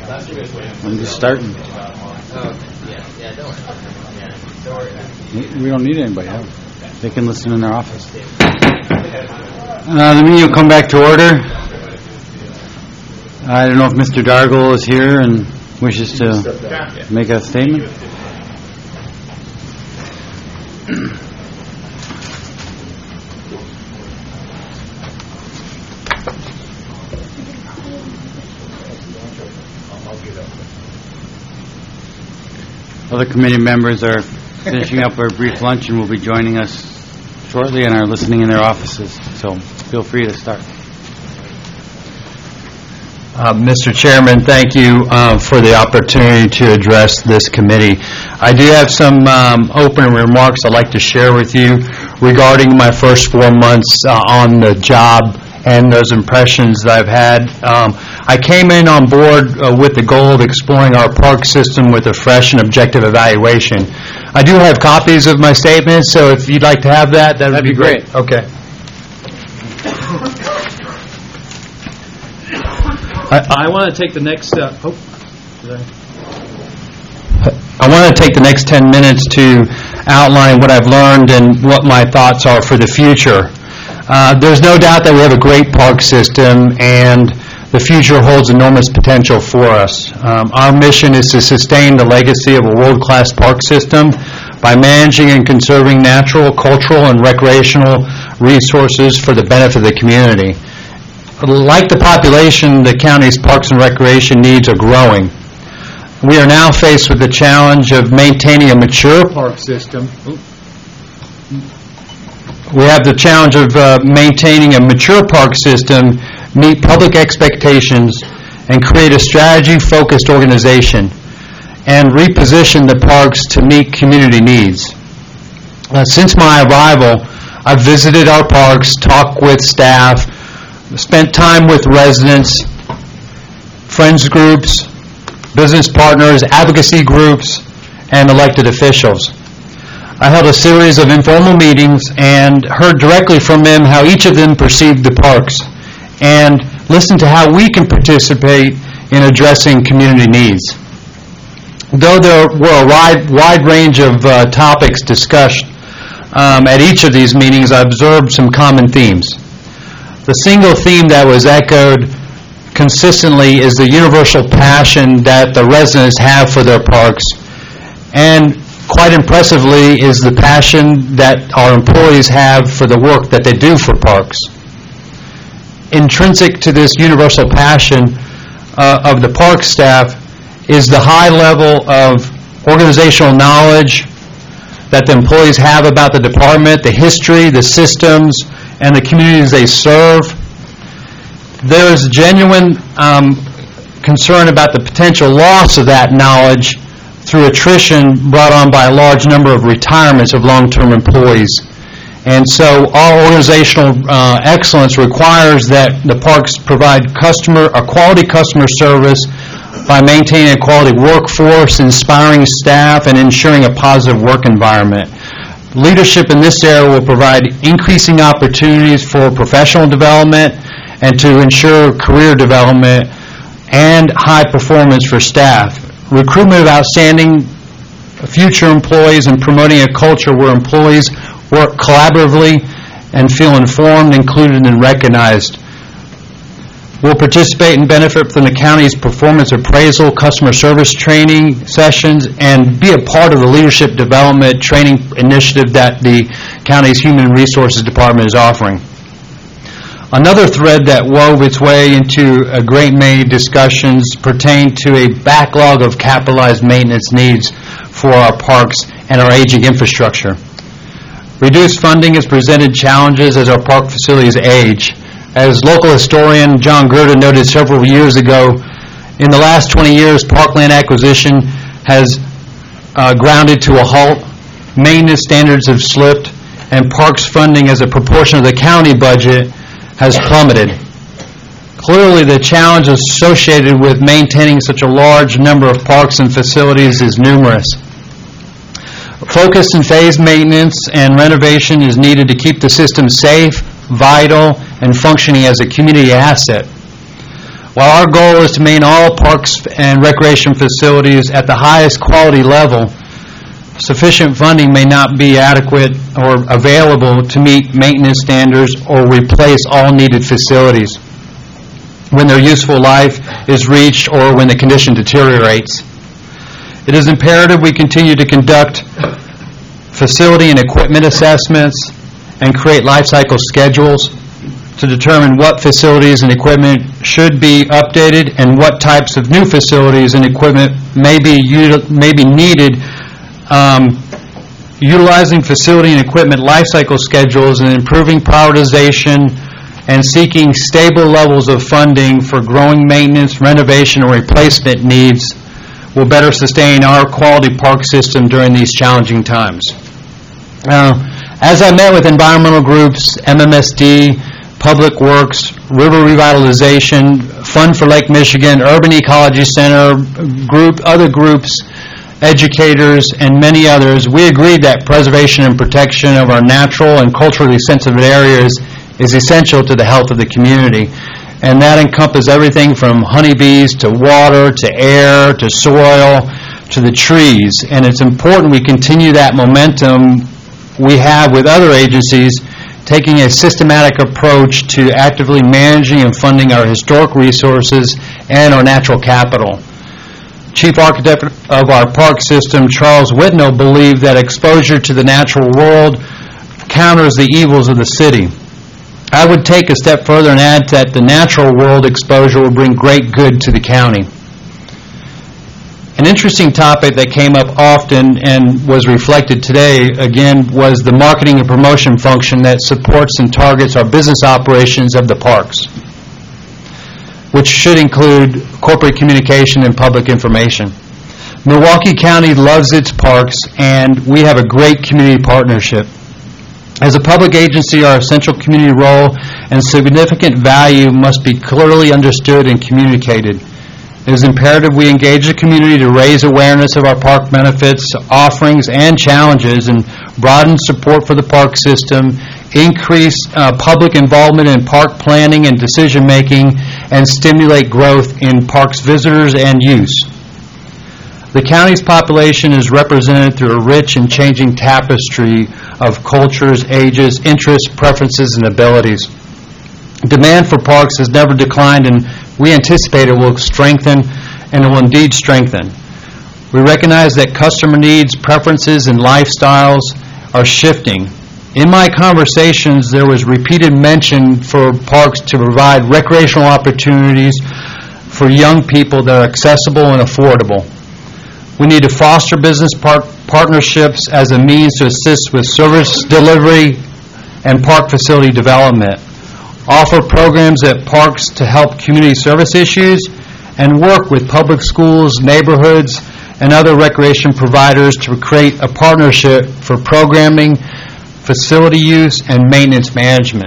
I'm just starting. We don't need anybody else. They can listen in their office. The meeting will come back to order. I don't know if Mr. Dargle is here and wishes to make a statement. Other committee members are finishing up our brief lunch and will be joining us shortly and are listening in their offices. So feel free to start. Mr. Chairman, thank you for the opportunity to address this committee. I do have some opening remarks I'd like to share with you regarding my first 4 months on the job and those impressions that I've had. I came in on board with the goal of exploring our park system with a fresh and objective evaluation. I do have copies of my statement, so if you'd like to have that, that'd be great. Okay. I want to take the next. I want to take the next 10 minutes to outline what I've learned and what my thoughts are for the future. There's no doubt that we have a great park system, and the future holds enormous potential for us. Our mission is to sustain the legacy of a world-class park system by managing and conserving natural, cultural, and recreational resources for the benefit of the community. Like the population, the county's parks and recreation needs are growing. We are now faced with the challenge of maintaining a mature park system. We have the challenge of maintaining a mature park system, meet public expectations, and create a strategy-focused organization, and reposition the parks to meet community needs. Since my arrival, I've visited our parks, talked with staff, spent time with residents, friends groups, business partners, advocacy groups, and elected officials. I held a series of informal meetings and heard directly from them how each of them perceived the parks and listened to how we can participate in addressing community needs. Though there were a wide range of topics discussed at each of these meetings, I observed some common themes. The single theme that was echoed consistently is the universal passion that the residents have for their parks, and quite impressively is the passion that our employees have for the work that they do for parks. Intrinsic to this universal passion of the park staff is the high level of organizational knowledge that the employees have about the department, the history, the systems, and the communities they serve. There is genuine concern about the potential loss of that knowledge through attrition brought on by a large number of retirements of long-term employees. And so our organizational excellence requires that the parks provide a quality customer service by maintaining a quality workforce, inspiring staff, and ensuring a positive work environment. Leadership in this area will provide increasing opportunities for professional development and to ensure career development and high performance for staff. Recruitment of outstanding future employees and promoting a culture where employees work collaboratively and feel informed, included, and recognized. We'll participate and benefit from the county's performance appraisal, customer service training sessions, and be a part of the leadership development training initiative that the county's Human Resources Department is offering. Another thread that wove its way into a great many discussions pertained to a backlog of capitalized maintenance needs for our parks and our aging infrastructure. Reduced funding has presented challenges as our park facilities age. As local historian John Gerda noted several years ago, in the last 20 years, parkland acquisition has grounded to a halt, maintenance standards have slipped, and parks funding as a proportion of the county budget has plummeted. Clearly, the challenge associated with maintaining such a large number of parks and facilities is numerous. Focused and phased maintenance and renovation is needed to keep the system safe, vital, and functioning as a community asset. While our goal is to maintain all parks and recreation facilities at the highest quality level, sufficient funding may not be adequate or available to meet maintenance standards or replace all needed facilities when their useful life is reached or when the condition deteriorates. It is imperative we continue to conduct facility and equipment assessments and create life cycle schedules to determine what facilities and equipment should be updated and what types of new facilities and equipment may be needed. Utilizing facility and equipment life cycle schedules and improving prioritization and seeking stable levels of funding for growing maintenance, renovation, or replacement needs will better sustain our quality park system during these challenging times. As I met with environmental groups, MMSD, Public Works, River Revitalization, Fund for Lake Michigan, Urban Ecology Center, other groups, educators, and many others, we agreed that preservation and protection of our natural and culturally sensitive areas is essential to the health of the community. And that encompasses everything from honeybees to water to air to soil to the trees. And it's important we continue that momentum we have with other agencies, taking a systematic approach to actively managing and funding our historic resources and our natural capital. Chief Architect of our park system, Charles Whitnell, believed that exposure to the natural world counters the evils of the city. I would take a step further and add that the natural world exposure will bring great good to the county. An interesting topic that came up often and was reflected today, again, was the marketing and promotion function that supports and targets our business operations of the parks, which should include corporate communication and public information. Milwaukee County loves its parks, and we have a great community partnership. As a public agency, our essential community role and significant value must be clearly understood and communicated. It is imperative we engage the community to raise awareness of our park benefits, offerings, and challenges, and broaden support for the park system, increase public involvement in park planning and decision-making, and stimulate growth in parks visitors and use. The county's population is represented through a rich and changing tapestry of cultures, ages, interests, preferences, and abilities. Demand for parks has never declined, and we anticipate it will strengthen, and it will indeed strengthen. We recognize that customer needs, preferences, and lifestyles are shifting. In my conversations, there was repeated mention for parks to provide recreational opportunities for young people that are accessible and affordable. We need to foster business partnerships as a means to assist with service delivery and park facility development, offer programs at parks to help community service issues, and work with public schools, neighborhoods, and other recreation providers to create a partnership for programming, facility use, and maintenance management.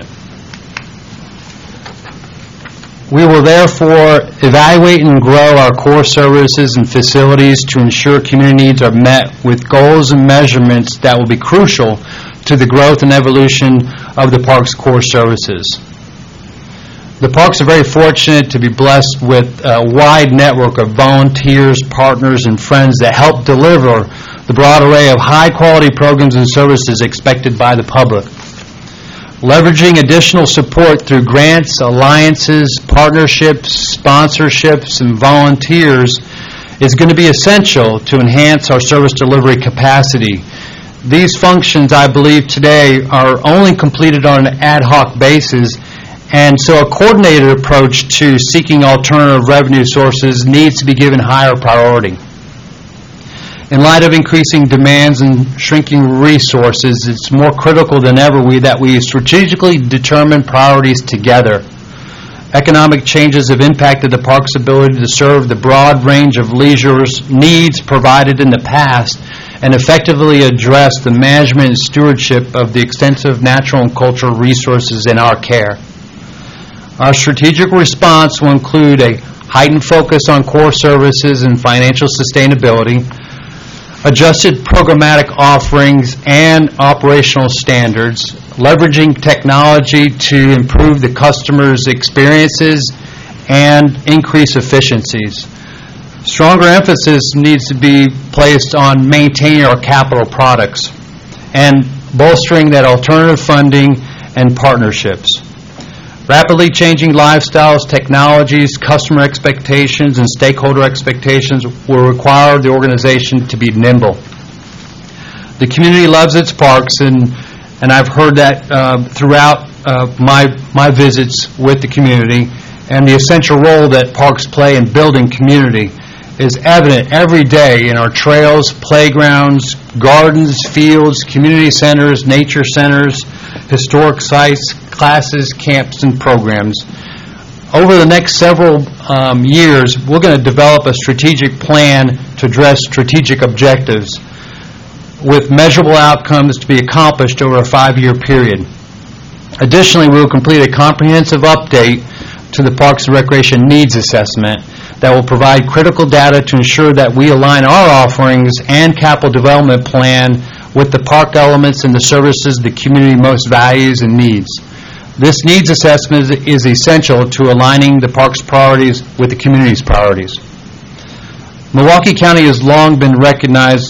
We will therefore evaluate and grow our core services and facilities to ensure community needs are met with goals and measurements that will be crucial to the growth and evolution of the park's core services. The parks are very fortunate to be blessed with a wide network of volunteers, partners, and friends that help deliver the broad array of high-quality programs and services expected by the public. Leveraging additional support through grants, alliances, partnerships, sponsorships, and volunteers is going to be essential to enhance our service delivery capacity. These functions, I believe, today are only completed on an ad hoc basis, and so a coordinated approach to seeking alternative revenue sources needs to be given higher priority. In light of increasing demands and shrinking resources, it's more critical than ever that we strategically determine priorities together. Economic changes have impacted the park's ability to serve the broad range of leisure needs provided in the past and effectively address the management and stewardship of the extensive natural and cultural resources in our care. Our strategic response will include a heightened focus on core services and financial sustainability, adjusted programmatic offerings and operational standards, leveraging technology to improve the customer's experiences and increase efficiencies. Stronger emphasis needs to be placed on maintaining our capital products and bolstering that alternative funding and partnerships. Rapidly changing lifestyles, technologies, customer expectations, and stakeholder expectations will require the organization to be nimble. The community loves its parks, and I've heard that throughout my visits with the community, and the essential role that parks play in building community is evident every day in our trails, playgrounds, gardens, fields, community centers, nature centers, historic sites, classes, camps, and programs. Over the next several years, we're going to develop a strategic plan to address strategic objectives with measurable outcomes to be accomplished over a 5-year period. Additionally, we will complete a comprehensive update to the Parks and Recreation Needs Assessment that will provide critical data to ensure that we align our offerings and capital development plan with the park elements and the services the community most values and needs. This needs assessment is essential to aligning the park's priorities with the community's priorities. Milwaukee County has long been recognized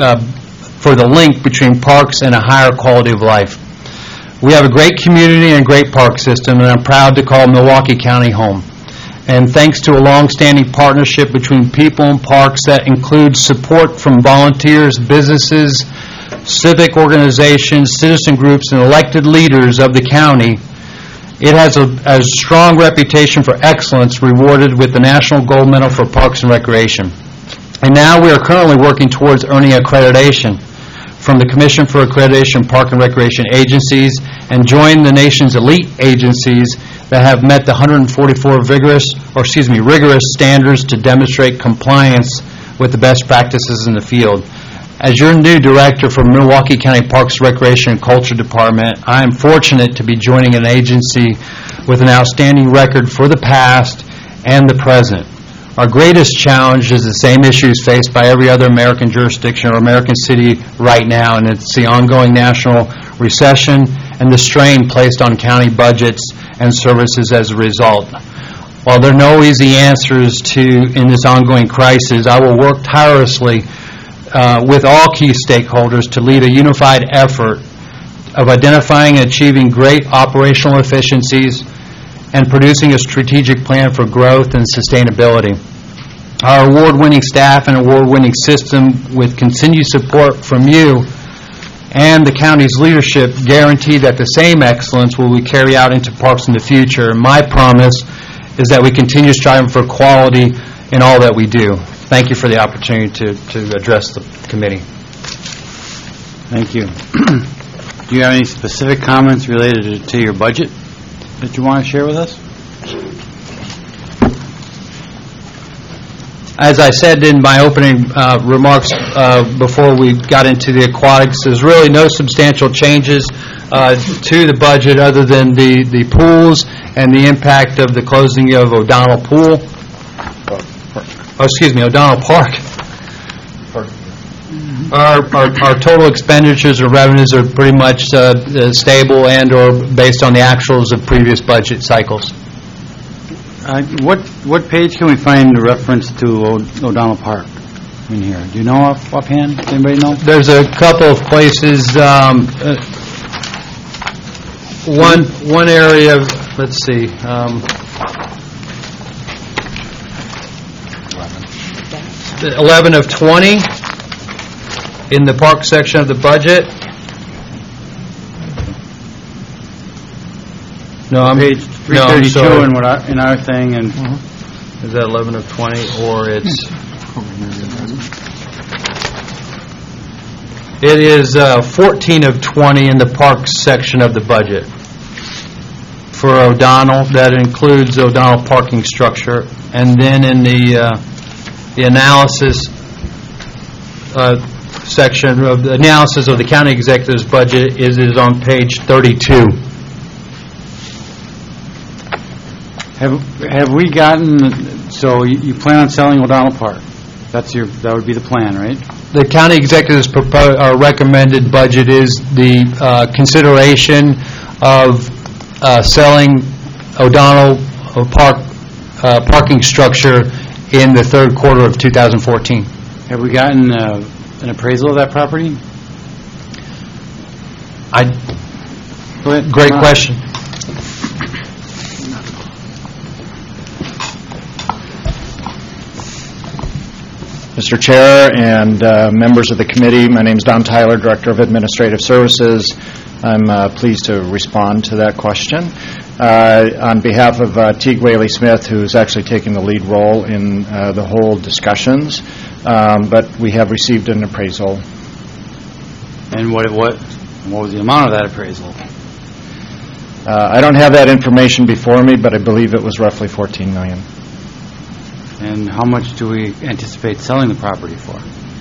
for the link between parks and a higher quality of life. We have a great community and a great park system, and I'm proud to call Milwaukee County home. And thanks to a long-standing partnership between people and parks that includes support from volunteers, businesses, civic organizations, citizen groups, and elected leaders of the county, it has a strong reputation for excellence, rewarded with the National Gold Medal for Parks and Recreation. And now we are currently working towards earning accreditation from the Commission for Accreditation Park and Recreation Agencies and join the nation's elite agencies that have met the 144 rigorous standards to demonstrate compliance with the best practices in the field. As your new director for Milwaukee County Parks, Recreation, and Culture Department, I am fortunate to be joining an agency with an outstanding record for the past and the present. Our greatest challenge is the same issues faced by every other American jurisdiction or American city right now, and it's the ongoing national recession and the strain placed on county budgets and services as a result. While there are no easy answers in this ongoing crisis, I will work tirelessly with all key stakeholders to lead a unified effort of identifying and achieving great operational efficiencies and producing a strategic plan for growth and sustainability. Our award-winning staff and award-winning system, with continued support from you and the county's leadership, guarantee that the same excellence will be carried out into parks in the future. My promise is that we continue striving for quality in all that we do. Thank you for the opportunity to address the committee. Thank you. Do you have any specific comments related to your budget that you want to share with us? As I said in my opening remarks before we got into the aquatics, there's really no substantial changes to the budget other than the pools and the impact of the closing of O'Donnell Pool. O'Donnell Park. Our total expenditures or revenues are pretty much stable and or based on the actuals of previous budget cycles. What page can we find the reference to O'Donnell Park in here? Do you know offhand? Does anybody know? There's a couple of places. One area. Let's see. 11 of 20 in the park section of the budget. No, I'm page 332 in our thing, and is that 11 of 20 or it's? It is 14 of 20 in the parks section of the budget for O'Donnell. That includes O'Donnell parking structure, and then in the analysis section of the analysis of the county executive's budget is on page 32. Have we gotten? So you plan on selling O'Donnell Park? That would be the plan, right? The county executive's recommended budget is the consideration of selling O'Donnell Park parking structure in the third quarter of 2014. Have we gotten an appraisal of that property? Go ahead. Great question. Mr. Chair and members of the committee, my name is Don Tyler, Director of Administrative Services. I'm pleased to respond to that question. On behalf of Teague Whaley Smith, who's actually taking the lead role in the whole discussions, but we have received an appraisal. And what was the amount of that appraisal? I don't have that information before me, but I believe it was roughly $14 million. And how much do we anticipate selling the property for?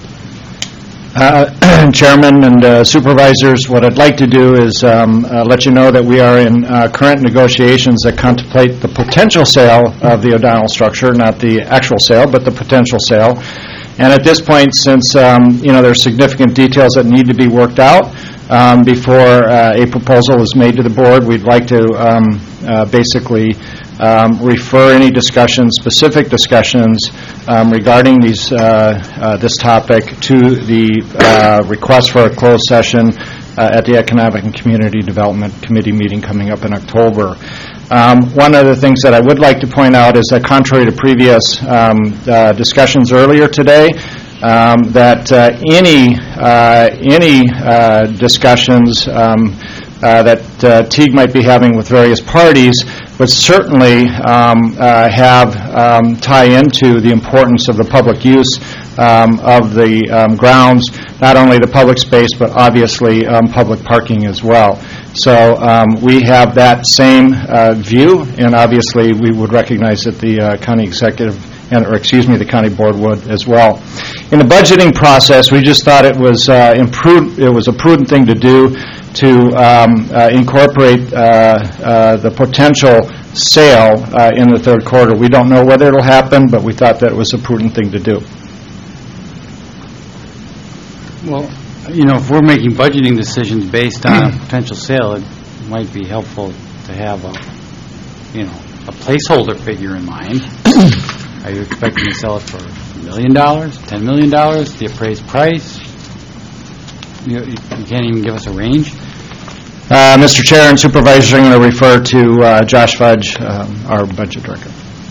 Chairman and supervisors, what I'd like to do is let you know that we are in current negotiations that contemplate the potential sale of the O'Donnell structure, not the actual sale, but the potential sale. And at this point, since there's significant details that need to be worked out before a proposal is made to the board, we'd like to basically refer any discussions, specific discussions regarding this topic to the request for a closed session at the Economic and Community Development Committee meeting coming up in October. One of the things that I would like to point out is that contrary to previous discussions earlier today, that any discussions that Teague might be having with various parties would certainly tie into the importance of the public use of the grounds, not only the public space, but obviously public parking as well. So we have that same view, and obviously we would recognize that the county executive, the county board would as well. In the budgeting process, we just thought it was a prudent thing to do to incorporate the potential sale in the third quarter. We don't know whether it'll happen, but we thought that it was a prudent thing to do. Well, if we're making budgeting decisions based on a potential sale, it might be helpful to have a placeholder figure in mind. Are you expecting to sell it for $1 million, $10 million, the appraised price? You can't even give us a range? Mr. Chair and Supervisors, I'm going to refer to Josh Fudge, our budget director.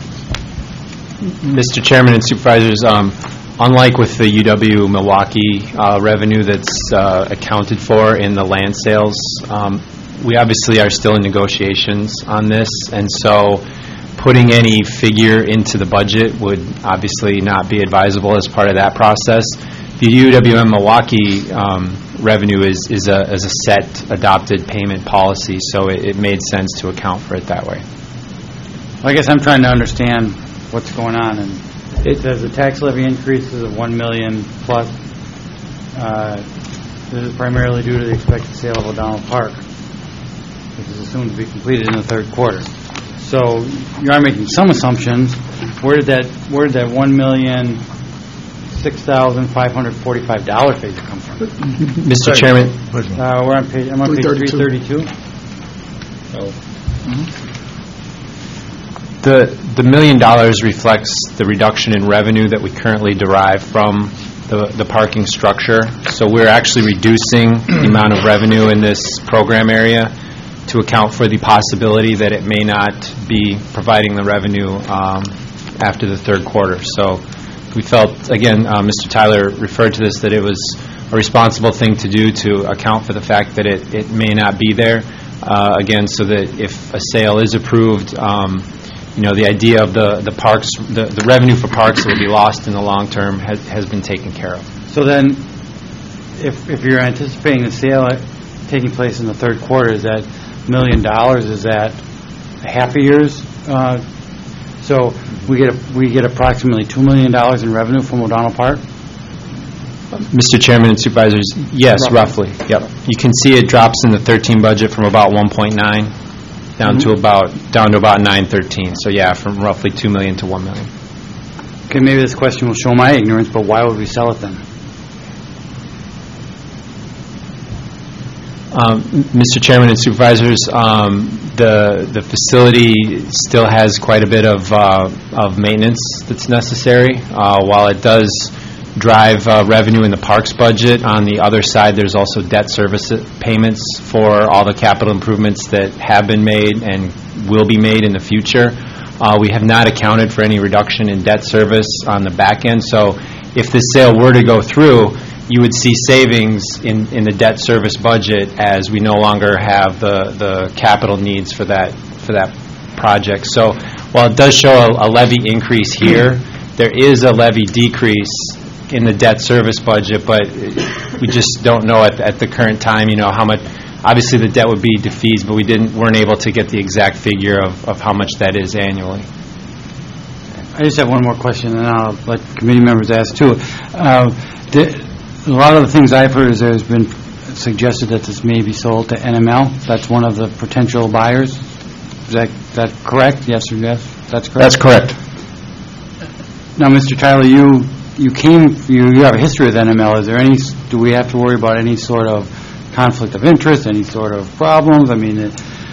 Mr. Chairman and Supervisors, unlike with the UW-Milwaukee revenue that's accounted for in the land sales, we obviously are still in negotiations on this, and so putting any figure into the budget would obviously not be advisable as part of that process. The UWM-Milwaukee revenue is a set adopted payment policy, so it made sense to account for it that way. Well, I guess I'm trying to understand what's going on, and it says the tax levy increases of $1 million plus. This is primarily due to the expected sale of O'Donnell Park, which is assumed to be completed in the third quarter. So you are making some assumptions. Where did that $1,006,545 figure come from? Mr. Chairman, we're on page 332. The $1 million reflects the reduction in revenue that we currently derive from the parking structure. So we're actually reducing the amount of revenue in this program area to account for the possibility that it may not be providing the revenue after the third quarter. So we felt, again, Mr. Tyler referred to this, that it was a responsible thing to do to account for the fact that it may not be there, again, so that if a sale is approved, the idea of the parks, the revenue for parks that would be lost in the long term has been taken care of. So then, if you're anticipating the sale taking place in the third quarter, is that $1 million? Is that half a year's? So we get approximately $2 million in revenue from O'Donnell Park. Mr. Chairman and Supervisors, yes, roughly. Yep. You can see it drops in the 13 budget from about 1.9 down to about 913. So yeah, from roughly 2 million to 1 million. Okay, maybe this question will show my ignorance, but why would we sell it then? Mr. Chairman and Supervisors, the facility still has quite a bit of maintenance that's necessary. While it does drive revenue in the parks budget, on the other side, there's also debt service payments for all the capital improvements that have been made and will be made in the future. We have not accounted for any reduction in debt service on the back end, so if this sale were to go through, you would see savings in the debt service budget as we no longer have the capital needs for that project. So while it does show a levy increase here, there is a levy decrease in the debt service budget, but we just don't know at the current time, how much. Obviously, the debt would be defeased, but weren't able to get the exact figure of how much that is annually. I just have one more question, and I'll let committee members ask too. A lot of the things I've heard is there's been suggested that this may be sold to NML. That's one of the potential buyers. Is that correct? Yes or yes? That's correct? That's correct. Now, Mr. Tyler, you have a history with NML. Do we have to worry about any sort of conflict of interest, any sort of problems? I mean,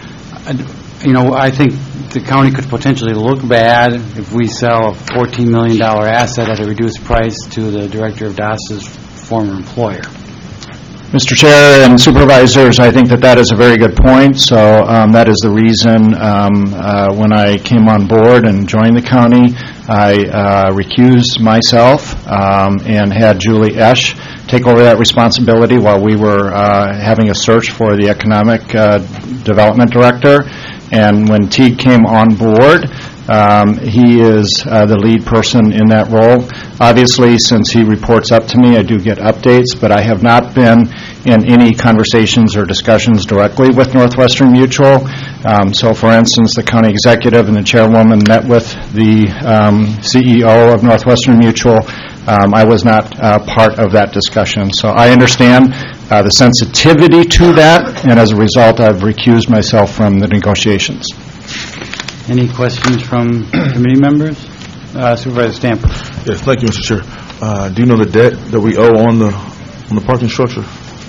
I think the county could potentially look bad if we sell a $14 million asset at a reduced price to the director of DAS's former employer. Mr. Chair and Supervisors, I think that is a very good point. So that is the reason when I came on board and joined the county, I recused myself and had Julie Esch take over that responsibility while we were having a search for the economic development director. And when Teague came on board, he is the lead person in that role. Obviously, since he reports up to me, I do get updates, but I have not been in any conversations or discussions directly with Northwestern Mutual. So, for instance, the county executive and the chairwoman met with the CEO of Northwestern Mutual. I was not part of that discussion. So I understand the sensitivity to that, and as a result, I've recused myself from the negotiations. Any questions from committee members? Supervisor Stamper. Yes, thank you, Mr. Chair. Do you know the debt that we owe on the parking structure?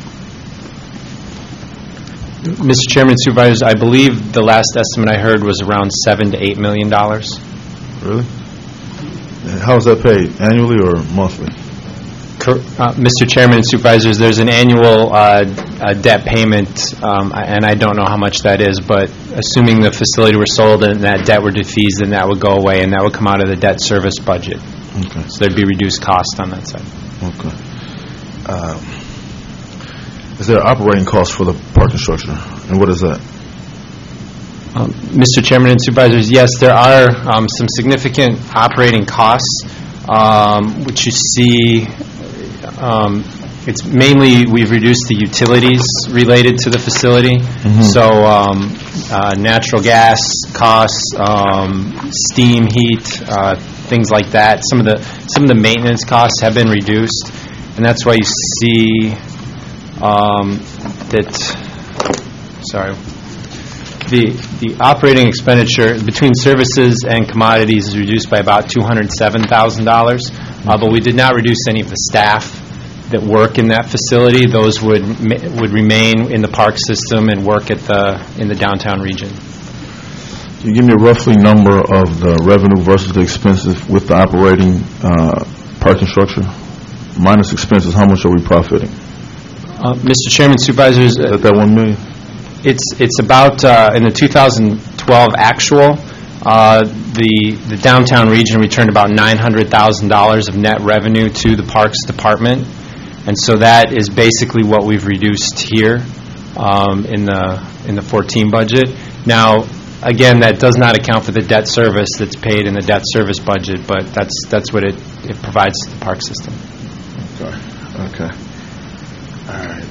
Mr. Chairman, Supervisors, I believe the last estimate I heard was around $7 to $8 million. Really? And how is that paid, annually or monthly? Mr. Chairman and Supervisors, there's an annual debt payment, and I don't know how much that is, but assuming the facility were sold and that debt were defeased, then that would go away, and that would come out of the debt service budget. Okay. So there'd be reduced cost on that side. Okay. Is there operating cost for the parking structure, and what is that? Mr. Chairman and Supervisors, yes, there are some significant operating costs, which you see. It's mainly we've reduced the utilities related to the facility. Mm-hmm. So natural gas costs, steam, heat, things like that. Some of the maintenance costs have been reduced, and that's why you see the operating expenditure between services and commodities is reduced by about $207,000, but we did not reduce any of the staff that work in that facility. Those would remain in the park system and work in the downtown region. Can you give me a roughly number of the revenue versus the expenses with the operating parking structure? Minus expenses, how much are we profiting? Mr. Chairman, Supervisors, at that $1 million? It's about in the 2012 actual. The downtown region returned about $900,000 of net revenue to the Parks Department, and so that is basically what we've reduced here in the 14 budget. Now, again, that does not account for the debt service that's paid in the debt service budget, but that's what it provides to the park system. Okay. All right.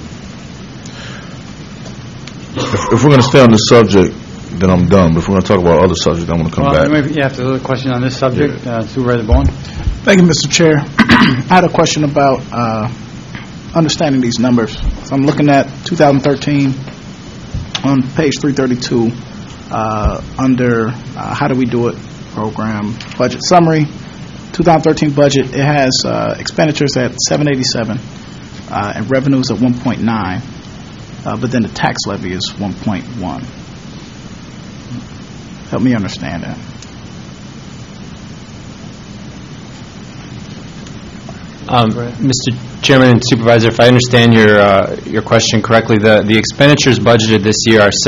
If we're going to stay on this subject, then I'm done. But if we're going to talk about other subjects, I'm going to come back. Maybe you have a question on this subject, yeah. Supervisor Bowen. Thank you, Mr. Chair. I had a question about understanding these numbers. So I'm looking at 2013 on page 332 under How Do We Do It program budget summary. 2013 budget, it has expenditures at $787 and revenues at $1.9. but then the tax levy is 1.1. Help me understand that. Mr. Chairman and Supervisor, if I understand your question correctly, the expenditures budgeted this year are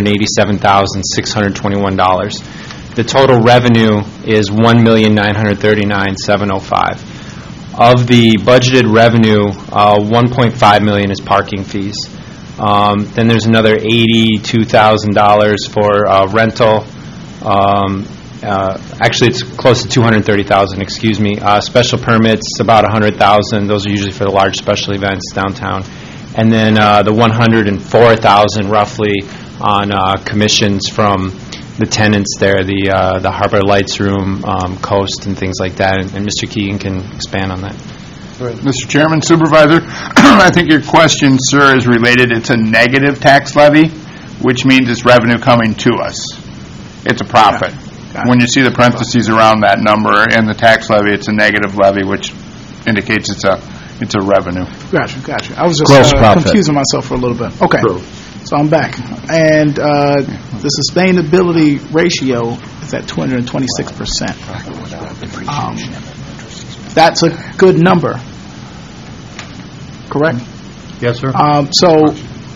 $787,621. The total revenue is $1,939,705. Of the budgeted revenue, $1.5 million is parking fees. Then there's another $82,000 for rental. Actually, it's close to $230,000. Excuse me. Special permits, about $100,000. Those are usually for the large special events downtown. And then the $104,000 roughly on commissions from the tenants there, the Harbor Lights Room, Coast, and things like that. And Mr. Keegan can expand on that. Mr. Chairman, Supervisor, I think your question, sir, is related. It's a negative tax levy, which means it's revenue coming to us. It's a profit. When you see the parentheses around that number and the tax levy, it's a negative levy, which indicates it's a revenue. Gotcha. I was just Gross profit. confusing myself for a little bit. Okay, so I'm back. And the sustainability ratio is at 226%. That's a good number, correct? Yes, sir. So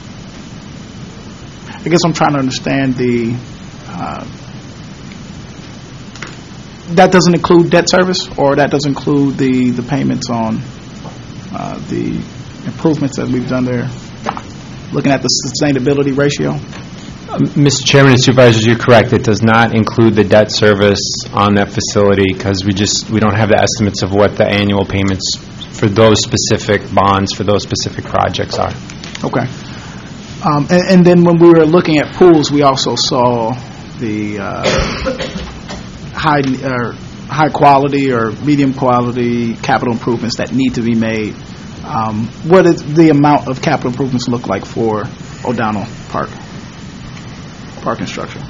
I guess I'm trying to understand that doesn't include debt service, or that doesn't include the payments on the improvements that we've done there, looking at the sustainability ratio? Mr. Chairman and Supervisors, you're correct. It does not include the debt service on that facility because we don't have the estimates of what the annual payments for those specific bonds for those specific projects are. Okay. And then when we were looking at pools, we also saw the high quality or medium quality capital improvements that need to be made. What does the amount of capital improvements look like for O'Donnell parking structure?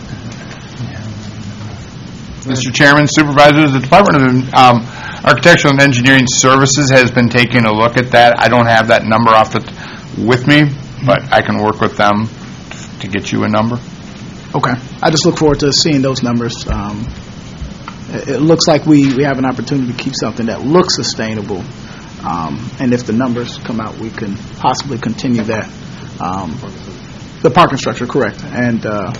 Mr. Chairman, Supervisors, the Department of Architectural and Engineering Services has been taking a look at that. I don't have that number with me, but I can work with them to get you a number. Okay. I just look forward to seeing those numbers. It looks like we have an opportunity to keep something that looks sustainable, and if the numbers come out, we can possibly continue that. The parking structure, correct, and to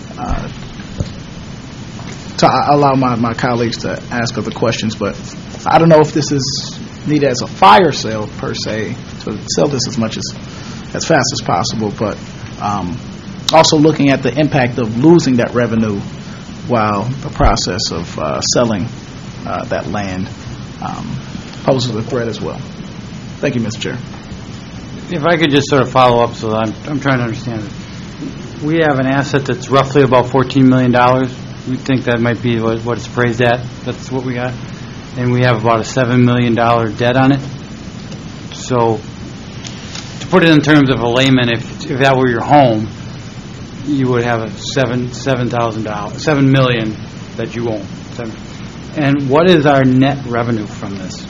allow my colleagues to ask other questions, but I don't know if this is needed as a fire sale per se to sell this as fast as possible, but also looking at the impact of losing that revenue while the process of selling that land poses a threat as well. Thank you, Mr. Chair. If I could just sort of follow up, so that I'm trying to understand it. We have an asset that's roughly about $14 million. We think that might be what it's appraised at. That's what we got. And we have about a $7 million debt on it. So to put it in terms of a layman, if that were your home, you would have a $7 million that you own. And what is our net revenue from this?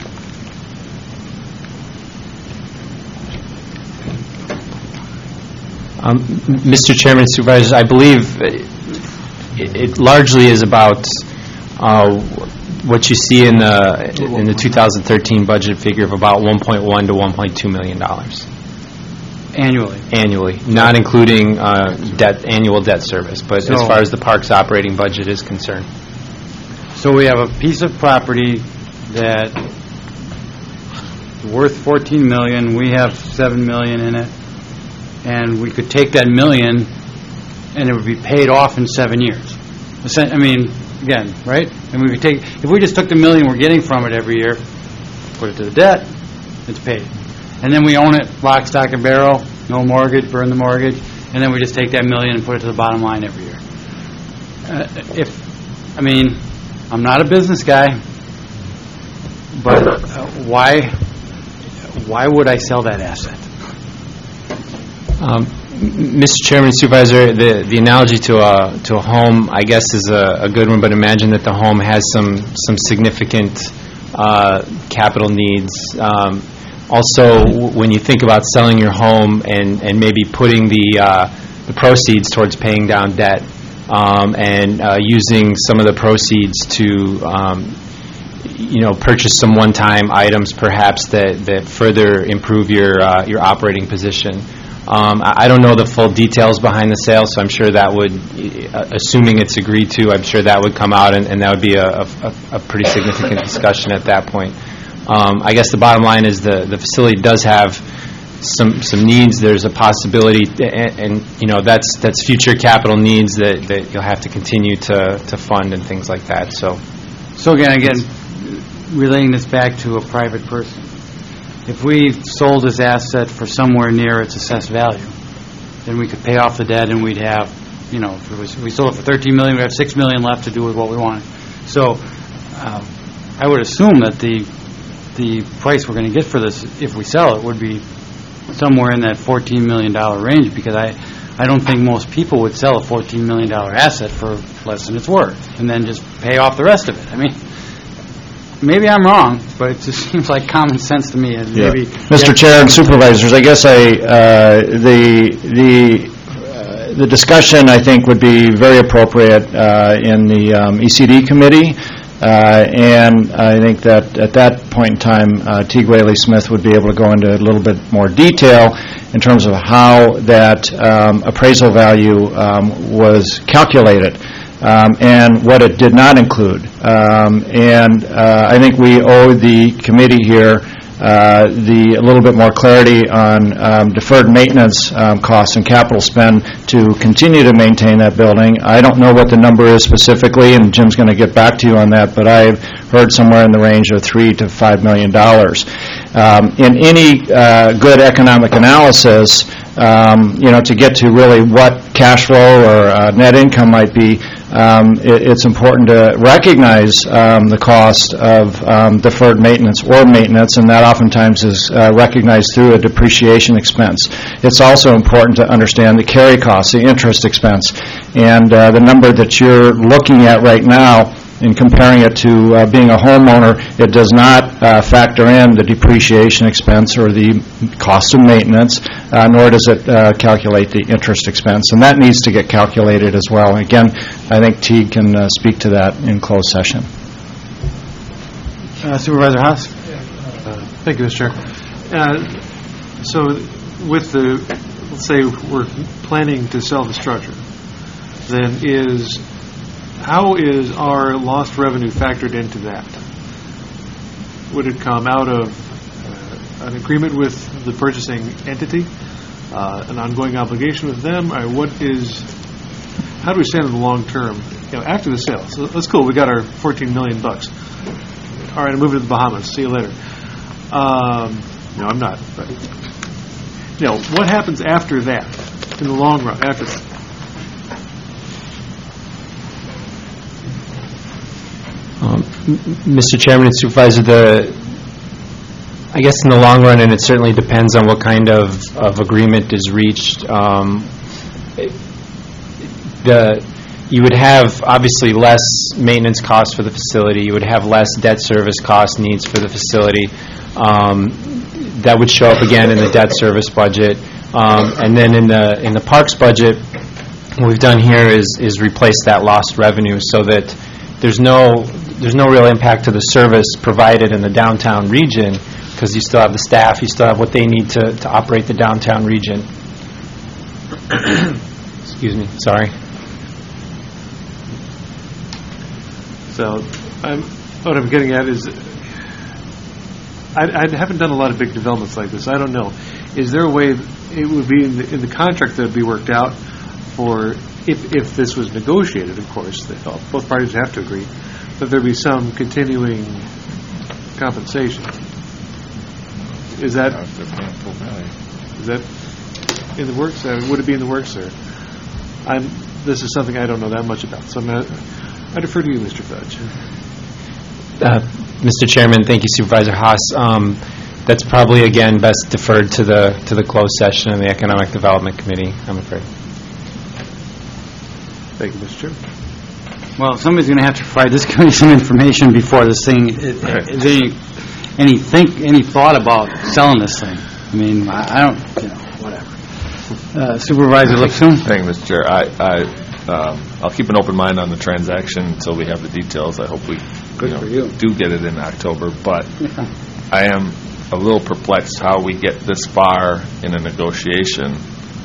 Mr. Chairman, Supervisors, I believe it largely is about what you see in the 2013 budget figure of about $1.1 to $1.2 million. Annually, not including annual debt service, but as far as the park's operating budget is concerned. So we have a piece of property that worth $14 million. We have $7 million in it, and we could take that $1 million, and it would be paid off in 7 years. I mean, again, right? And we could if we just took the $1 million we're getting from it every year, put it to the debt, it's paid. And then we own it, lock, stock, and barrel, no mortgage, burn the mortgage, and then we just take that $1 million and put it to the bottom line every year. I'm not a business guy, but why would I sell that asset? Mr. Chairman, Supervisor, the analogy to a home, I guess, is a good one, but imagine that the home has some significant capital needs. Also, when you think about selling your home and maybe putting the proceeds towards paying down debt, and using some of the proceeds to purchase some one-time items perhaps that further improve your operating position. I don't know the full details behind the sale, so I'm sure that would, assuming it's agreed to, I'm sure that would come out, and that would be a pretty significant discussion at that point. I guess the bottom line is the facility does have some needs. There's a possibility, and that's future capital needs that you'll have to continue to fund and things like that. So again, relating this back to a private person, if we sold this asset for somewhere near its assessed value, then we could pay off the debt, and we'd have, if we sold it for $13 million, we'd have $6 million left to do with what we wanted. So I would assume that the price we're going to get for this, if we sell it, would be somewhere in that $14 million range, because I don't think most people would sell a $14 million asset for less than it's worth and then just pay off the rest of it. I mean, maybe I'm wrong, but it just seems like common sense to me. And maybe Mr. Chair and Supervisors, I guess the discussion, I think, would be very appropriate in the ECD committee. And I think that at that point in time, Teague Whaley Smith would be able to go into a little bit more detail in terms of how that appraisal value was calculated and what it did not include. And I think we owe the committee here a little bit more clarity on deferred maintenance costs and capital spend to continue to maintain that building. I don't know what the number is specifically, and Jim's going to get back to you on that, but I've heard somewhere in the range of $3 to $5 million. In any good economic analysis, to get to really what cash flow or net income might be, it's important to recognize the cost of deferred maintenance or maintenance, and that oftentimes is recognized through a depreciation expense. It's also important to understand the carry costs, the interest expense, and the number that you're looking at right now in comparing it to being a homeowner, it does not factor in the depreciation expense or the cost of maintenance, nor does it calculate the interest expense. And that needs to get calculated as well. Again, I think Teague can speak to that in closed session. Supervisor Haas? Thank you, Mr. Chair. So with let's say we're planning to sell the structure, then how is our lost revenue factored into that? Would it come out of an agreement with the purchasing entity, an ongoing obligation with them, or how do we stand in the long term, after the sale? So that's cool, we got our $14 million. All right, I'm moving to the Bahamas, see you later. No, I'm not. But, what happens after that, in the long run, after that? Mr. Chairman and Supervisor, I guess in the long run, and it certainly depends on what kind of agreement is reached, you would have obviously less maintenance costs for the facility. You would have less debt service cost needs for the facility. That would show up again in the debt service budget, and then in the parks budget, what we've done here is replace that lost revenue so that there's no real impact to the service provided in the downtown region, because you still have the staff, you still have what they need to operate the downtown region. Excuse me, sorry. So what I'm getting at is I haven't done a lot of big developments like this. I don't know. Is there a way it would be in the contract that would be worked out for, if this was negotiated, of course, that both parties have to agree, that there be some continuing compensation? Is that in the works? Would it be in the works, sir? This is something I don't know that much about, so I defer to you, Mr. Fudge. Mr. Chairman, thank you, Supervisor Haas. That's probably, again, best deferred to the closed session in the Economic Development Committee, I'm afraid. Thank you, Mr. Chairman. Well, somebody's going to have to provide this committee some information before this thing. any thought about selling this thing. I mean, I don't, whatever. Supervisor Lipscomb? Thank you, Mr. Chair. I'll keep an open mind on the transaction until we have the details. I hope we do get it in October, but I am a little perplexed how we get this far in a negotiation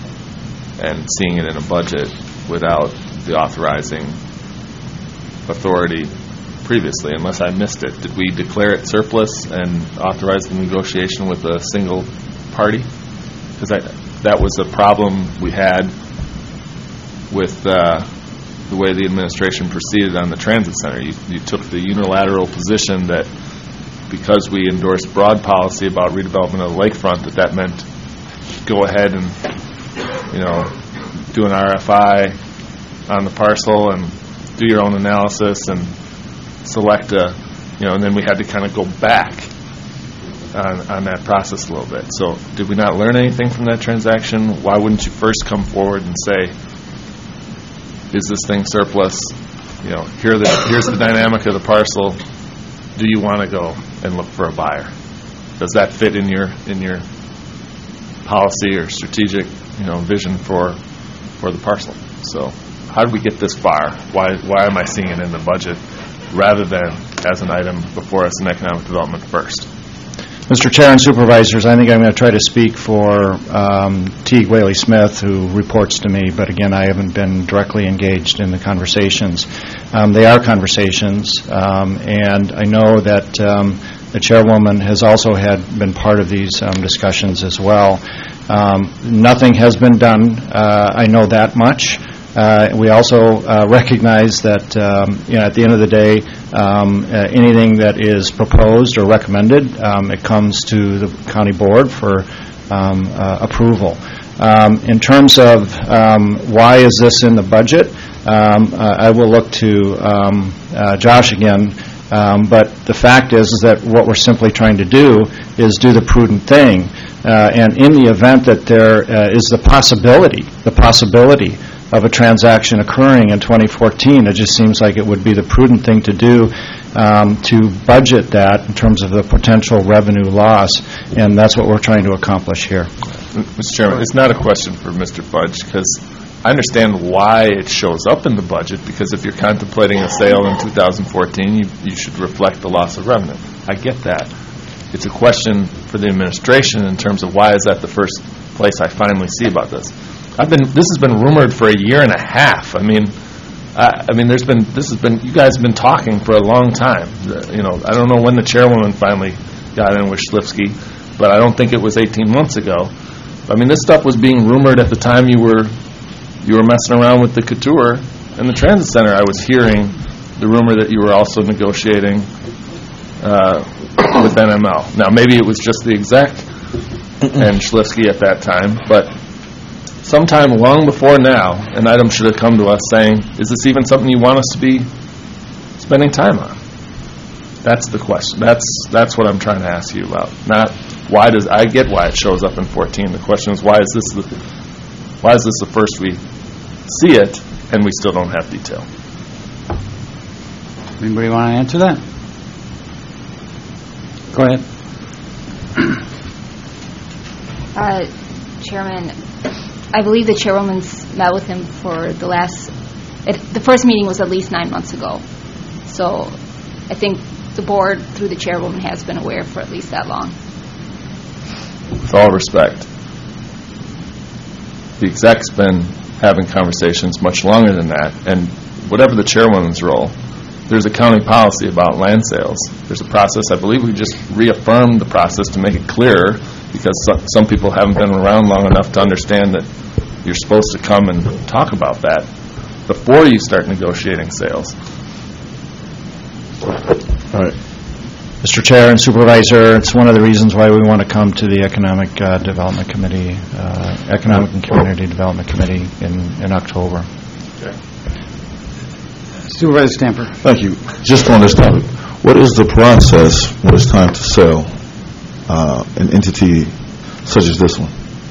and seeing it in a budget without the authorizing authority previously, unless I missed it. Did we declare it surplus and authorize the negotiation with a single party? Because that was a problem we had with the way the administration proceeded on the transit center. You took the unilateral position that because we endorsed broad policy about redevelopment of the lakefront, that meant go ahead and, do an RFI on the parcel and do your own analysis and select and then we had to kind of go back on that process a little bit. So did we not learn anything from that transaction? Why wouldn't you first come forward and say, is this thing surplus? Here's the dynamic of the parcel. Do you want to go and look for a buyer? Does that fit in your policy or strategic vision for the parcel? So how did we get this far? Why am I seeing it in the budget rather than as an item before us in economic development first? Mr. Chair and Supervisors, I think I'm going to try to speak for Teague Whaley-Smith, who reports to me, but again, I haven't been directly engaged in the conversations. They are conversations, and I know that the chairwoman has also been part of these discussions as well. Nothing has been done. I know that much. We also recognize that at the end of the day, anything that is proposed or recommended, it comes to the county board for approval. In terms of why is this in the budget, I will look to Josh again, but the fact is that what we're simply trying to do is do the prudent thing. And in the event that there is the possibility of a transaction occurring in 2014, it just seems like it would be the prudent thing to do to budget that in terms of the potential revenue loss, and that's what we're trying to accomplish here. Mr. Chairman, it's not a question for Mr. Fudge, because I understand why it shows up in the budget, because if you're contemplating a sale in 2014, you should reflect the loss of revenue. I get that. It's a question for the administration in terms of why is that the first place I finally see about this. This has been rumored for a year and a half. I mean, you guys have been talking for a long time. I don't know when the chairwoman finally got in with Schlifsky, but I don't think it was 18 months ago. I mean, this stuff was being rumored at the time you were messing around with the Couture and the transit center. I was hearing the rumor that you were also negotiating with NML. Now, maybe it was just the exec and Schlifsky at that time, but sometime long before now, an item should have come to us saying, is this even something you want us to be spending time on? That's the question. That's what I'm trying to ask you about. Not I get why it shows up in 14. The question is, why is this the first we see it and we still don't have detail? Anybody want to answer that? Go ahead. Chairman, I believe the chairwoman's met with him for the first meeting was at least 9 months ago. So I think the board, through the chairwoman, has been aware for at least that long. With all respect, the exec's been having conversations much longer than that, and whatever the chairwoman's role, there's a county policy about land sales. There's a process. I believe we just reaffirmed the process to make it clearer, because some people haven't been around long enough to understand that you're supposed to come and talk about that before you start negotiating sales. All right. Mr. Chair and Supervisor, it's one of the reasons why we want to come to the Economic Development Committee, Economic and Community Development Committee in October. Okay. Supervisor Stamper. Thank you. Just on this topic, what is the process when it's time to sell an entity such as this one?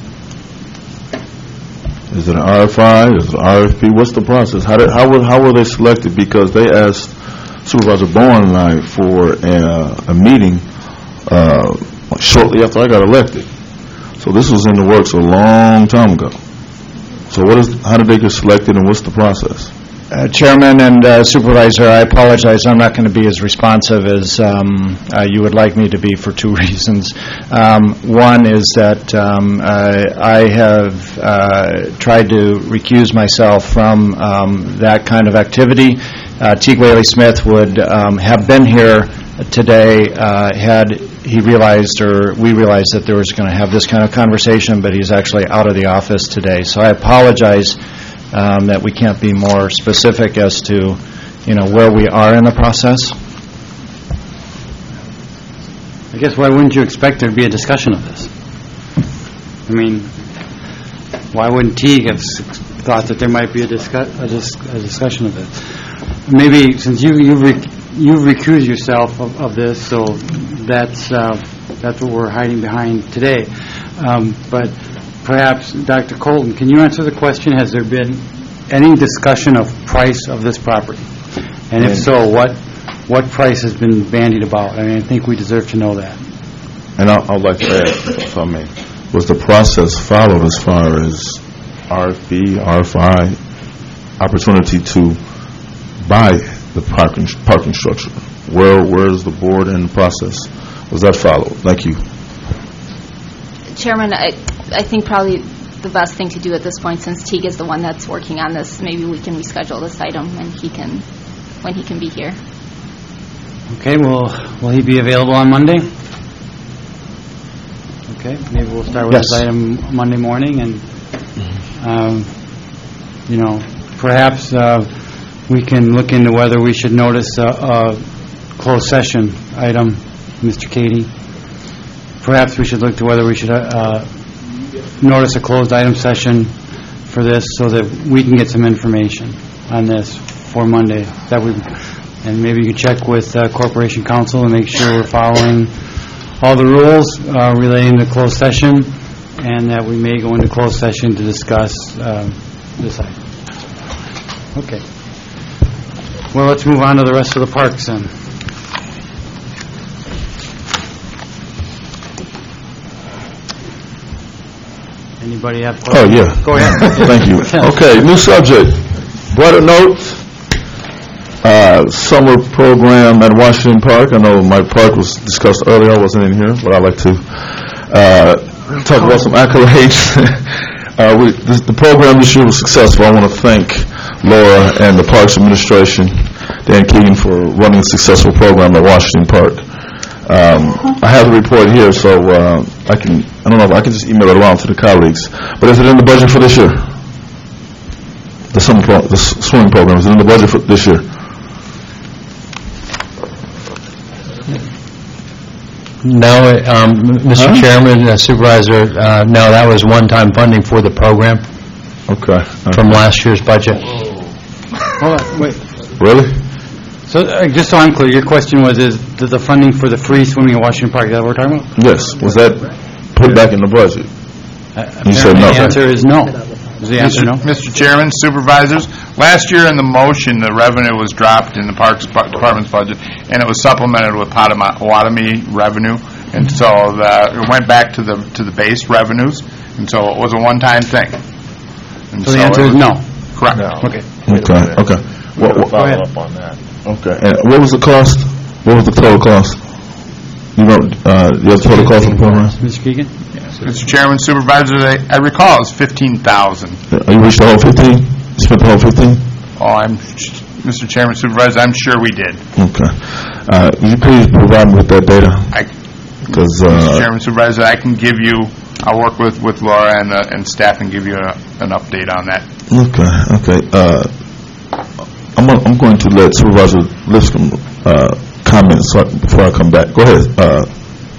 Is it an RFI? Is it an RFP? What's the process? How were they selected? Because they asked Supervisor Bowen and I for a meeting shortly after I got elected. So this was in the works a long time ago. So how did they get selected, and what's the process? Chairman and Supervisor, I apologize. I'm not going to be as responsive as you would like me to be for two reasons. One is that I have tried to recuse myself from that kind of activity. Teague Whaley Smith would have been here today had he realized, or we realized, that there was going to have this kind of conversation, but he's actually out of the office today. So I apologize that we can't be more specific as to, where we are in the process. I guess why wouldn't you expect there to be a discussion of this? I mean, why wouldn't Teague have thought that there might be a discussion of this? Maybe since you've recused yourself of this, so that's what we're hiding behind today. But perhaps, Dr. Colton, can you answer the question, has there been any discussion of price of this property? And if so, what price has been bandied about? I mean, I think we deserve to know that. And I'd like to add, if I may, was the process followed as far as RFP, RFI, opportunity to buy the parking structure? Where is the board in the process? Was that followed? Thank you. Chairman, I think probably the best thing to do at this point, since Teague is the one that's working on this, maybe we can reschedule this item when he can be here. Okay, will he be available on Monday? Okay, maybe we'll start with this item Monday morning, and perhaps we can look into whether we should notice a closed session item, Mr. Cady. Perhaps we should look to whether we should notice a closed item session for this, so that we can get some information on this for Monday. And maybe you can check with Corporation Counsel and make sure we're following all the rules relating to closed session, and that we may go into closed session to discuss this item. Okay. Well, let's move on to the rest of the parks then. Anybody have questions? Oh, yeah. Go ahead. Thank you. Okay, new subject. Brighter notes. Summer program at Washington Park. I know my park was discussed earlier. I wasn't in here, but I'd like to talk about some accolades. The program this year was successful. I want to thank Laura and the Parks Administration, Dan Keegan, for running a successful program at Washington Park. I have the report here, so I don't know if I can just email it around to the colleagues. But is it in the budget for this year? The swimming program, is it in the budget for this year? No, Mr. Chairman, Supervisor, no, that was one-time funding for the program. Okay. From last year's budget. Hold on, wait. Really? So, just so I'm clear, your question was, is the funding for the free swimming at Washington Park, is that what we're talking about? Yes. Was that put back in the budget? You said no. The answer is no. Is the answer no? Mr. Chairman, Supervisors, last year in the motion, the revenue was dropped in the Parks Department's budget, and it was supplemented with Potawatomi revenue, and so it went back to the base revenues, and so it was a one-time thing. And so the answer is no. Correct. No. Okay. Okay. Follow up on that. Okay. And what was the cost? What was the total cost? You know the total cost of the program? Mr. Keegan? Mr. Chairman, Supervisors, I recall it was $15,000. You reached the whole 15? You spent the whole 15? Oh, Mr. Chairman, Supervisors, I'm sure we did. Okay. Would you please provide me with that data? Mr. Chairman, Supervisor, I can give you. I'll work with Laura and staff and give you an update on that. Okay. I'm going to let Supervisor Lipscomb comment before I come back. Go ahead.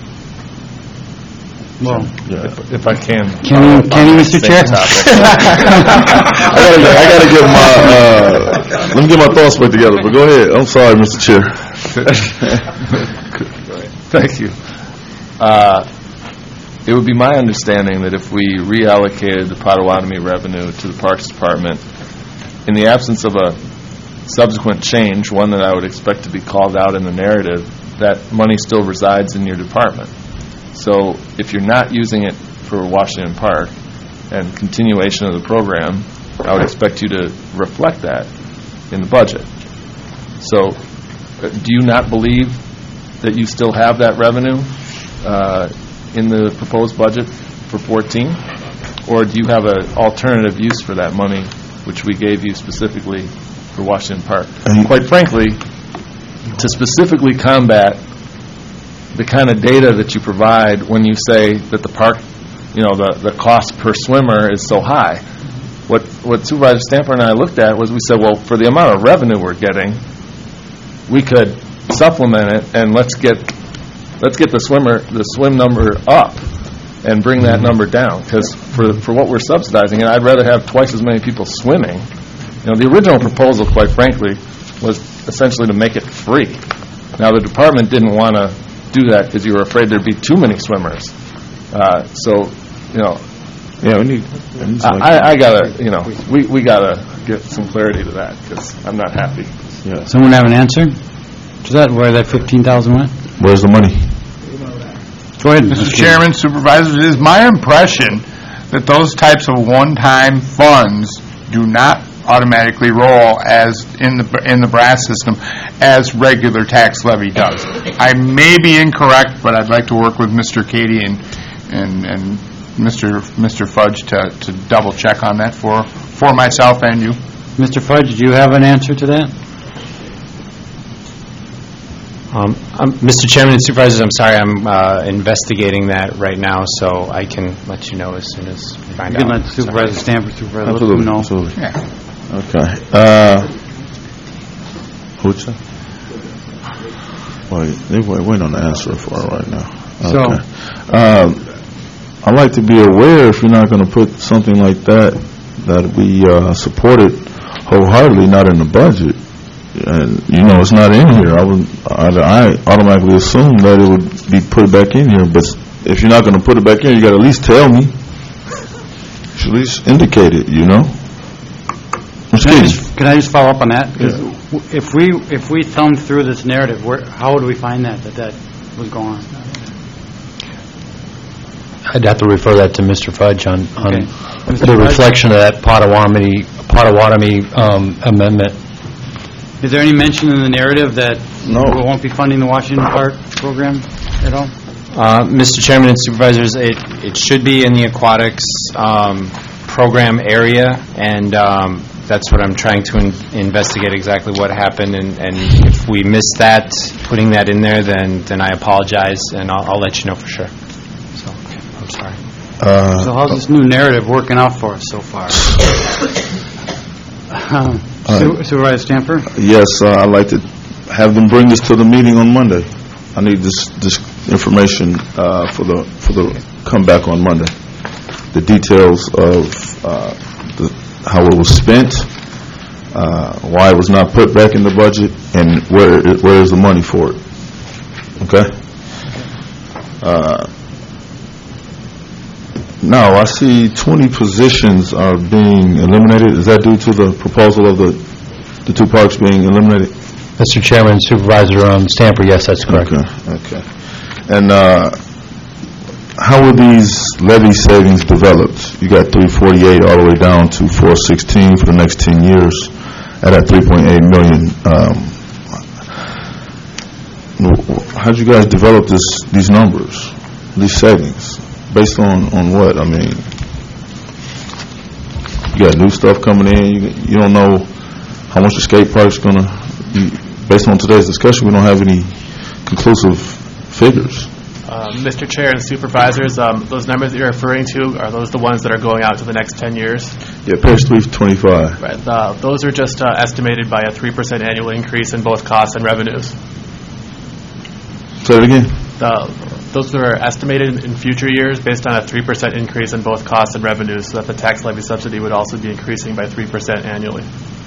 Well, if I can. Can you, Mr. Chair? I gotta get my. Let me get my thoughts back together. But go ahead. I'm sorry, Mr. Chair. Thank you. It would be my understanding that if we reallocated the Potawatomi revenue to the Parks Department, in the absence of a subsequent change, one that I would expect to be called out in the narrative, that money still resides in your department. So if you're not using it for Washington Park and continuation of the program, I would expect you to reflect that in the budget. So do you not believe that you still have that revenue in the proposed budget for 14? Or do you have an alternative use for that money, which we gave you specifically for Washington Park? And quite frankly, to specifically combat the kind of data that you provide when you say that the park, the cost per swimmer is so high. What Supervisor Stamper and I looked at was we said, well, for the amount of revenue we're getting, we could supplement it and let's get the swim number up and bring that number down, because for what we're subsidizing, and I'd rather have twice as many people swimming. The original proposal, quite frankly, was essentially to make it free. Now, the department didn't want to do that because you were afraid there'd be too many swimmers. Yeah, we need. We gotta get some clarity to that, because I'm not happy. Yeah. Someone have an answer to that, where that 15,000 went? Where's the money? Go ahead, Mr. Chairman, Supervisors, it is my impression that those types of one-time funds do not automatically roll as in the brass system as regular tax levy does. I may be incorrect, but I'd like to work with Mr. Cady and Mr. Fudge to double check on that for myself and you. Mr. Fudge, do you have an answer to that? Mr. Chairman and Supervisors, I'm sorry, I'm investigating that right now, so I can let you know as soon as we find out. You can let Supervisor Stamper, Supervisor Absolutely. know. Absolutely. Yeah. Okay. Who's that? They're waiting on the answer for it right now. Okay. I'd like to be aware, if you're not going to put something like that we supported wholeheartedly, not in the budget, and it's not in here, I automatically assume that it would be put back in here. But if you're not going to put it back in, you got to at least tell me. You should at least indicate it, Can I just follow up on that? Because if we thumb through this narrative, how would we find that was going on? I'd have to refer that to Mr. Fudge on the reflection of that Potawatomi amendment. Is there any mention in the narrative that we won't be funding the Washington Park program at all? Mr. Chairman and Supervisors, it should be in the aquatics program area, and that's what I'm trying to investigate exactly what happened, and if we missed that, putting that in there, then I apologize, and I'll let you know for sure. So, I'm sorry. So how's this new narrative working out for us so far? Supervisor Stamper? Yes, I'd like to have them bring this to the meeting on Monday. I need this information for the comeback on Monday. The details of how it was spent, why it was not put back in the budget, and where is the money for it. Okay? Now, I see 20 positions are being eliminated. Is that due to the proposal of the two parks being eliminated? Mr. Chairman, Supervisor Stamper, yes, that's correct. Okay. And how were these levy savings developed? You got 348 all the way down to 416 for the next 10 years at that 3.8 million. How did you guys develop these numbers, these savings? Based on what? I mean, you got new stuff coming in. You don't know how much the skate park's going to be. Based on today's discussion, we don't have any conclusive figures. Mr. Chair and Supervisors, those numbers that you're referring to, are those the ones that are going out to the next 10 years? Yeah, page 325. Right. Those are just estimated by a 3% annual increase in both costs and revenues. Say it again. Those are estimated in future years based on a 3% increase in both costs and revenues, so that the tax levy subsidy would also be increasing by 3% annually.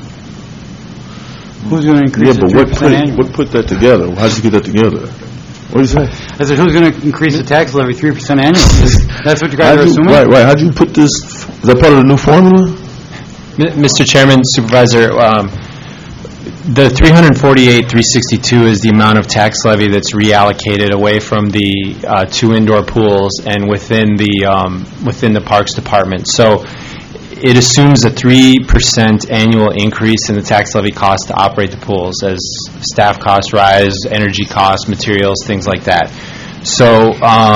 Who's going to increase it 3% annually? What put that together? How did you get that together? What did you say? I said, who's going to increase the tax levy 3% annually? That's what you guys are assuming? Right. How did you put this? Is that part of the new formula? Mr. Chairman, Supervisor, The 348,362 is the amount of tax levy that's reallocated away from the two indoor pools and within the Parks Department. So it assumes a 3% annual increase in the tax levy cost to operate the pools as staff costs rise, energy costs, materials, things like that. So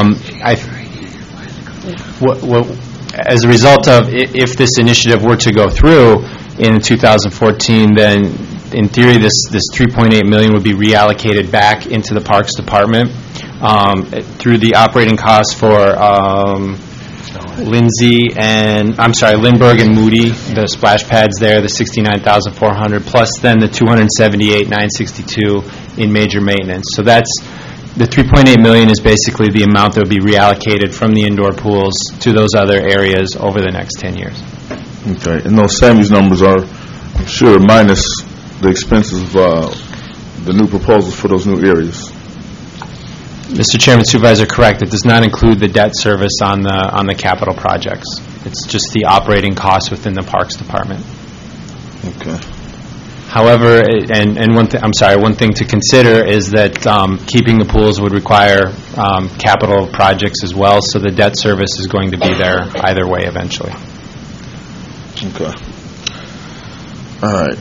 as a result of, if this initiative were to go through in 2014, then in theory this $3.8 million would be reallocated back into the Parks Department through the operating costs for Lindbergh and Moody, the splash pads there, the $69,400, plus then the $278,962 in major maintenance. So that's the $3.8 million is basically the amount that would be reallocated from the indoor pools to those other areas over the next 10 years. Okay, and those Sammy's numbers are, I'm sure, minus the expenses of the new proposals for those new areas. Mr. Chairman, Supervisor, correct. It does not include the debt service on the capital projects. It's just the operating costs within the Parks Department. Okay. However, one thing to consider is that keeping the pools would require capital projects as well, so the debt service is going to be there either way eventually. Okay. All right.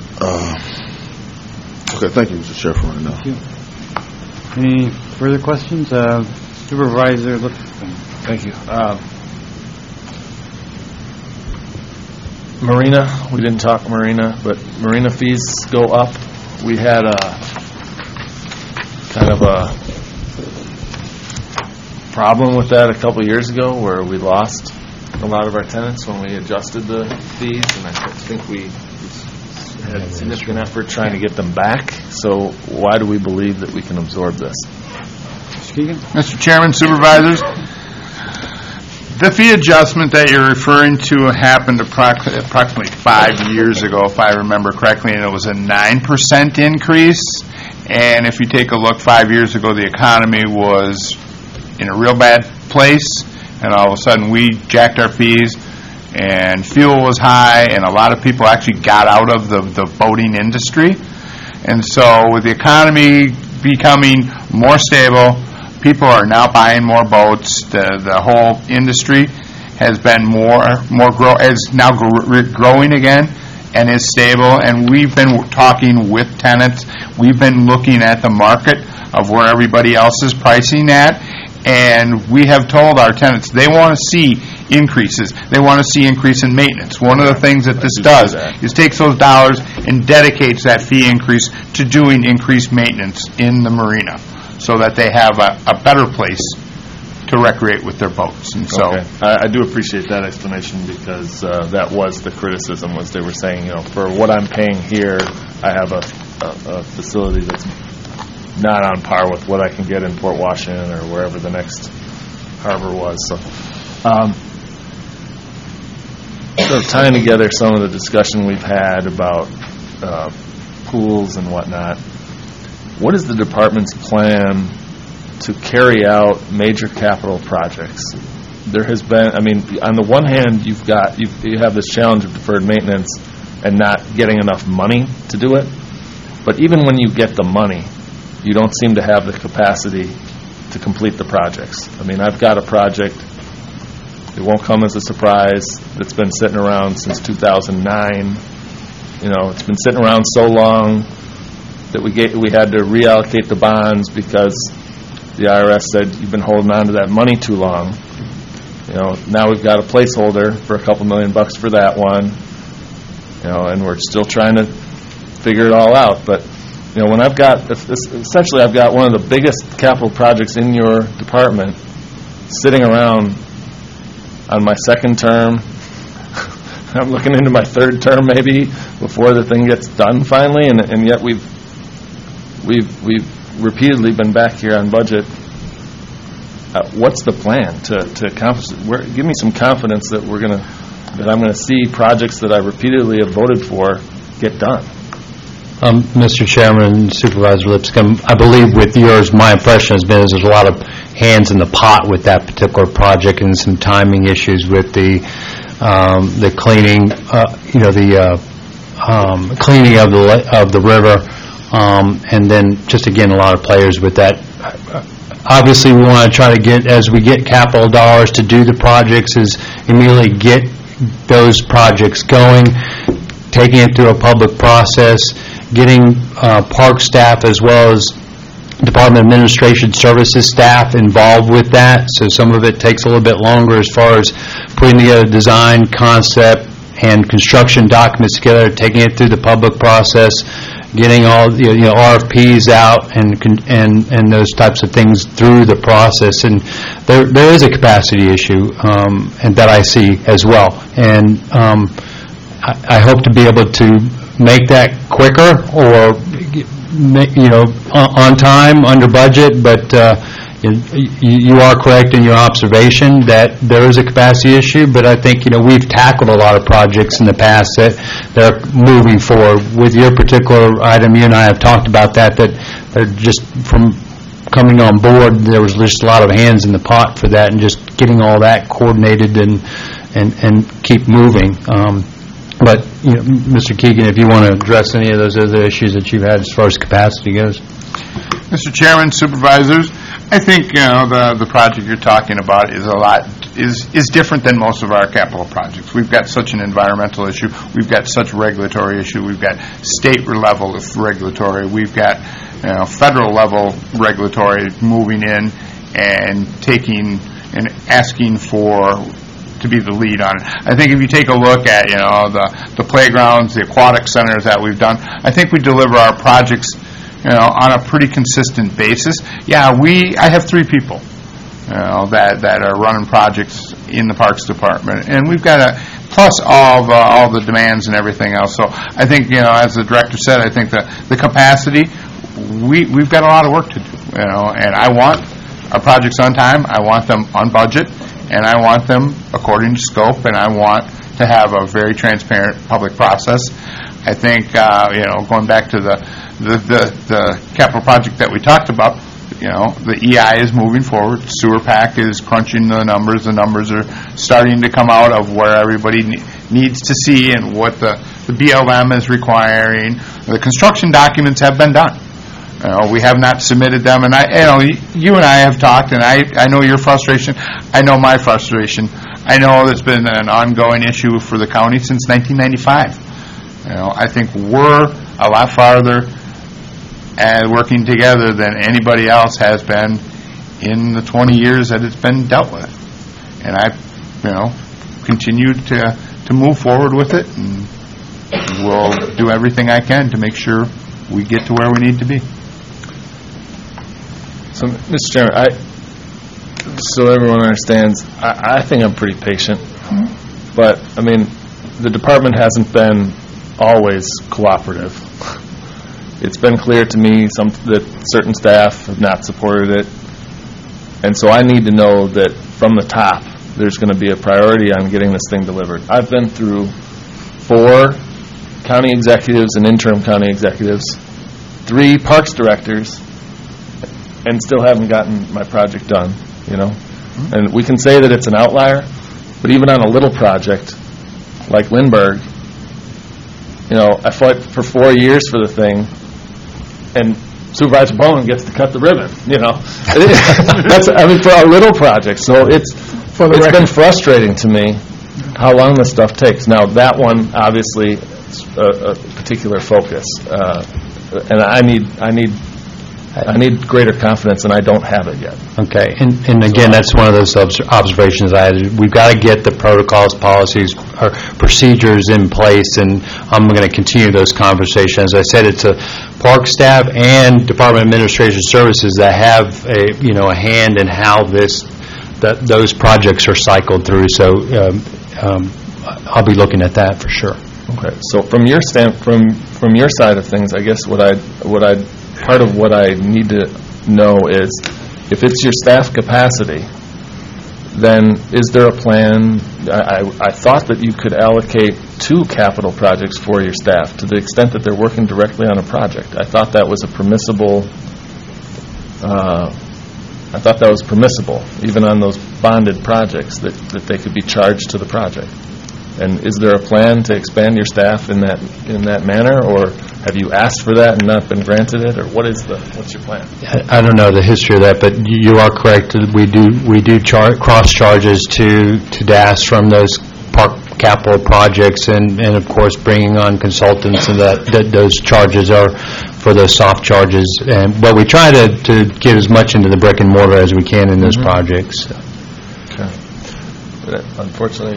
Okay, thank you, Mr. Chair, for right now. Thank you. Any further questions? Supervisor Lipscomb. Thank you. Marina, we didn't talk marina, but marina fees go up. We had a kind of a problem with that a couple of years ago where we lost a lot of our tenants when we adjusted the fees, and I think we had significant effort trying to get them back. So why do we believe that we can absorb this? Mr. Chairman, Supervisors, the fee adjustment that you're referring to happened approximately 5 years ago, if I remember correctly, and it was a 9% increase. And if you take a look, 5 years ago, the economy was in a real bad place, and all of a sudden we jacked our fees, and fuel was high, and a lot of people actually got out of the boating industry. And so with the economy becoming more stable, people are now buying more boats. The whole industry has been growing again and is stable. And we've been talking with tenants. We've been looking at the market of where everybody else is pricing at. And we have told our tenants they want to see increases. They want to see increase in maintenance. One of the things that this does is takes those dollars and dedicates that fee increase to doing increased maintenance in the marina, so that they have a better place to recreate with their boats. And so, okay. I do appreciate that explanation, because that was the criticism, was they were saying, for what I'm paying here, I have a facility that's not on par with what I can get in Port Washington or wherever the next harbor was. So, tying together some of the discussion we've had about pools and whatnot, what is the department's plan to carry out major capital projects? There has been, on the one hand, you have this challenge of deferred maintenance and not getting enough money to do it. But even when you get the money, you don't seem to have the capacity to complete the projects. I've got a project, it won't come as a surprise, that's been sitting around since 2009. It's been sitting around so long that we had to reallocate the bonds because the IRS said you've been holding on to that money too long. Now we've got a placeholder for a couple $1 million for that one. And we're still trying to figure it all out. But when I've got one of the biggest capital projects in your department sitting around on my second term. I'm looking into my third term maybe before the thing gets done finally, and yet we've repeatedly been back here on budget. What's the plan to accomplish it? Give me some confidence that I'm going to see projects that I repeatedly have voted for get done. Mr. Chairman, Supervisor Lipscomb, I believe with yours, my impression has been there's a lot of hands in the pot with that particular project and some timing issues with the cleaning, cleaning of the river. and then just, again, a lot of players with that. Obviously, we want to try to get, as we get capital dollars to do the projects, is immediately get those projects going, taking it through a public process, getting park staff as well as Department of Administration Services staff involved with that. So some of it takes a little bit longer as far as putting together design, concept, and construction documents together, taking it through the public process, getting all RFPs out and those types of things through the process. And there is a capacity issue and that I see as well. And I hope to be able to make that quicker or on time, under budget, but you are correct in your observation that there is a capacity issue, but I think, we've tackled a lot of projects in the past that they're moving forward. With your particular item, you and I have talked about that they're just from coming on board, there was just a lot of hands in the pot for that and just getting all that coordinated and keep moving. But, Mr. Keegan, if you want to address any of those other issues that you've had as far as capacity goes. Mr. Chairman, Supervisors, I think, the project you're talking about is different than most of our capital projects. We've got such an environmental issue. We've got such regulatory issue. We've got state level regulatory. We've got, federal level regulatory moving in and taking and asking to be the lead on it. I think if you take a look at, the playgrounds, the aquatic centers that we've done, I think we deliver our projects, on a pretty consistent basis. Yeah, I have 3 people, that are running projects in the Parks Department, and we've got plus all the demands and everything else. So I think, as the director said, I think the capacity, we've got a lot of work to do, and I want our projects on time. I want them on budget. And I want them according to scope, and I want to have a very transparent public process. I think, going back to the capital project that we talked about, the EI is moving forward. Sewer PAC is crunching the numbers. The numbers are starting to come out of where everybody needs to see and what the BLM is requiring. The construction documents have been done. We have not submitted them, and you and I have talked, and I know your frustration. I know my frustration. I know it's been an ongoing issue for the county since 1995. I think we're a lot farther and working together than anybody else has been in the 20 years that it's been dealt with. And I, continue to move forward with it, and we'll do everything I can to make sure we get to where we need to be. So, Mr. Chairman, so everyone understands, I think I'm pretty patient. But, the department hasn't been always cooperative. It's been clear to me that certain staff have not supported it. And so I need to know that from the top, there's going to be a priority on getting this thing delivered. I've been through 4 county executives and interim county executives, 3 parks directors, and still haven't gotten my project done, And we can say that it's an outlier, but even on a little project like Lindbergh, I fought for 4 years for the thing, and Supervisor Bowman gets to cut the ribbon, That's, for a little project. So it's been frustrating to me how long this stuff takes. Now, that one, obviously, is a particular focus, and I need greater confidence, and I don't have it yet. Okay, and again, that's one of those observations I had. We've got to get the protocols, policies, or procedures in place, and I'm going to continue those conversations. As I said, it's a park staff and Department of Administration Services that have a hand in how those projects are cycled through. So I'll be looking at that for sure. Okay, so from your side of things, I guess part of what I need to know is, if it's your staff capacity, then is there a plan? I thought that you could allocate 2 capital projects for your staff to the extent that they're working directly on a project. I thought that was permissible, even on those bonded projects, that they could be charged to the project. And is there a plan to expand your staff in that manner, or have you asked for that and not been granted it, or what's your plan? I don't know the history of that, but you are correct. We do cross charges to DAS from those park capital projects, and of course bringing on consultants, and that those charges are for those soft charges. But we try to get as much into the brick and mortar as we can in those projects. Okay. Unfortunately,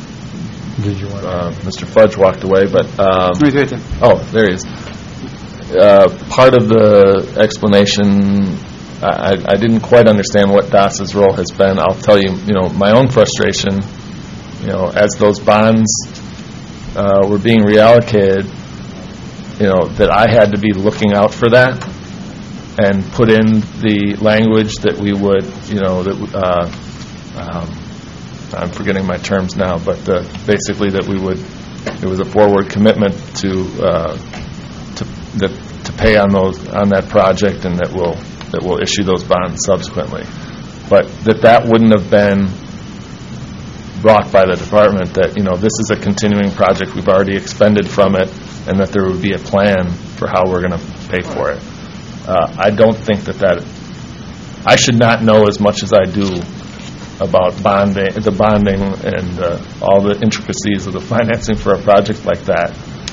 Mr. Fudge walked away, but there he is. Part of the explanation, I didn't quite understand what DAS's role has been. I'll tell you, my own frustration, as those bonds were being reallocated, that I had to be looking out for that and put in the language that we would, I'm forgetting my terms now, but basically that there was a forward commitment to pay on that project, and that will issue those bonds subsequently. But that wouldn't have been brought by the department, that this is a continuing project, we've already expended from it, and that there would be a plan for how we're going to pay for it. I don't think that I should not know as much as I do about the bonding and all the intricacies of the financing for a project like that.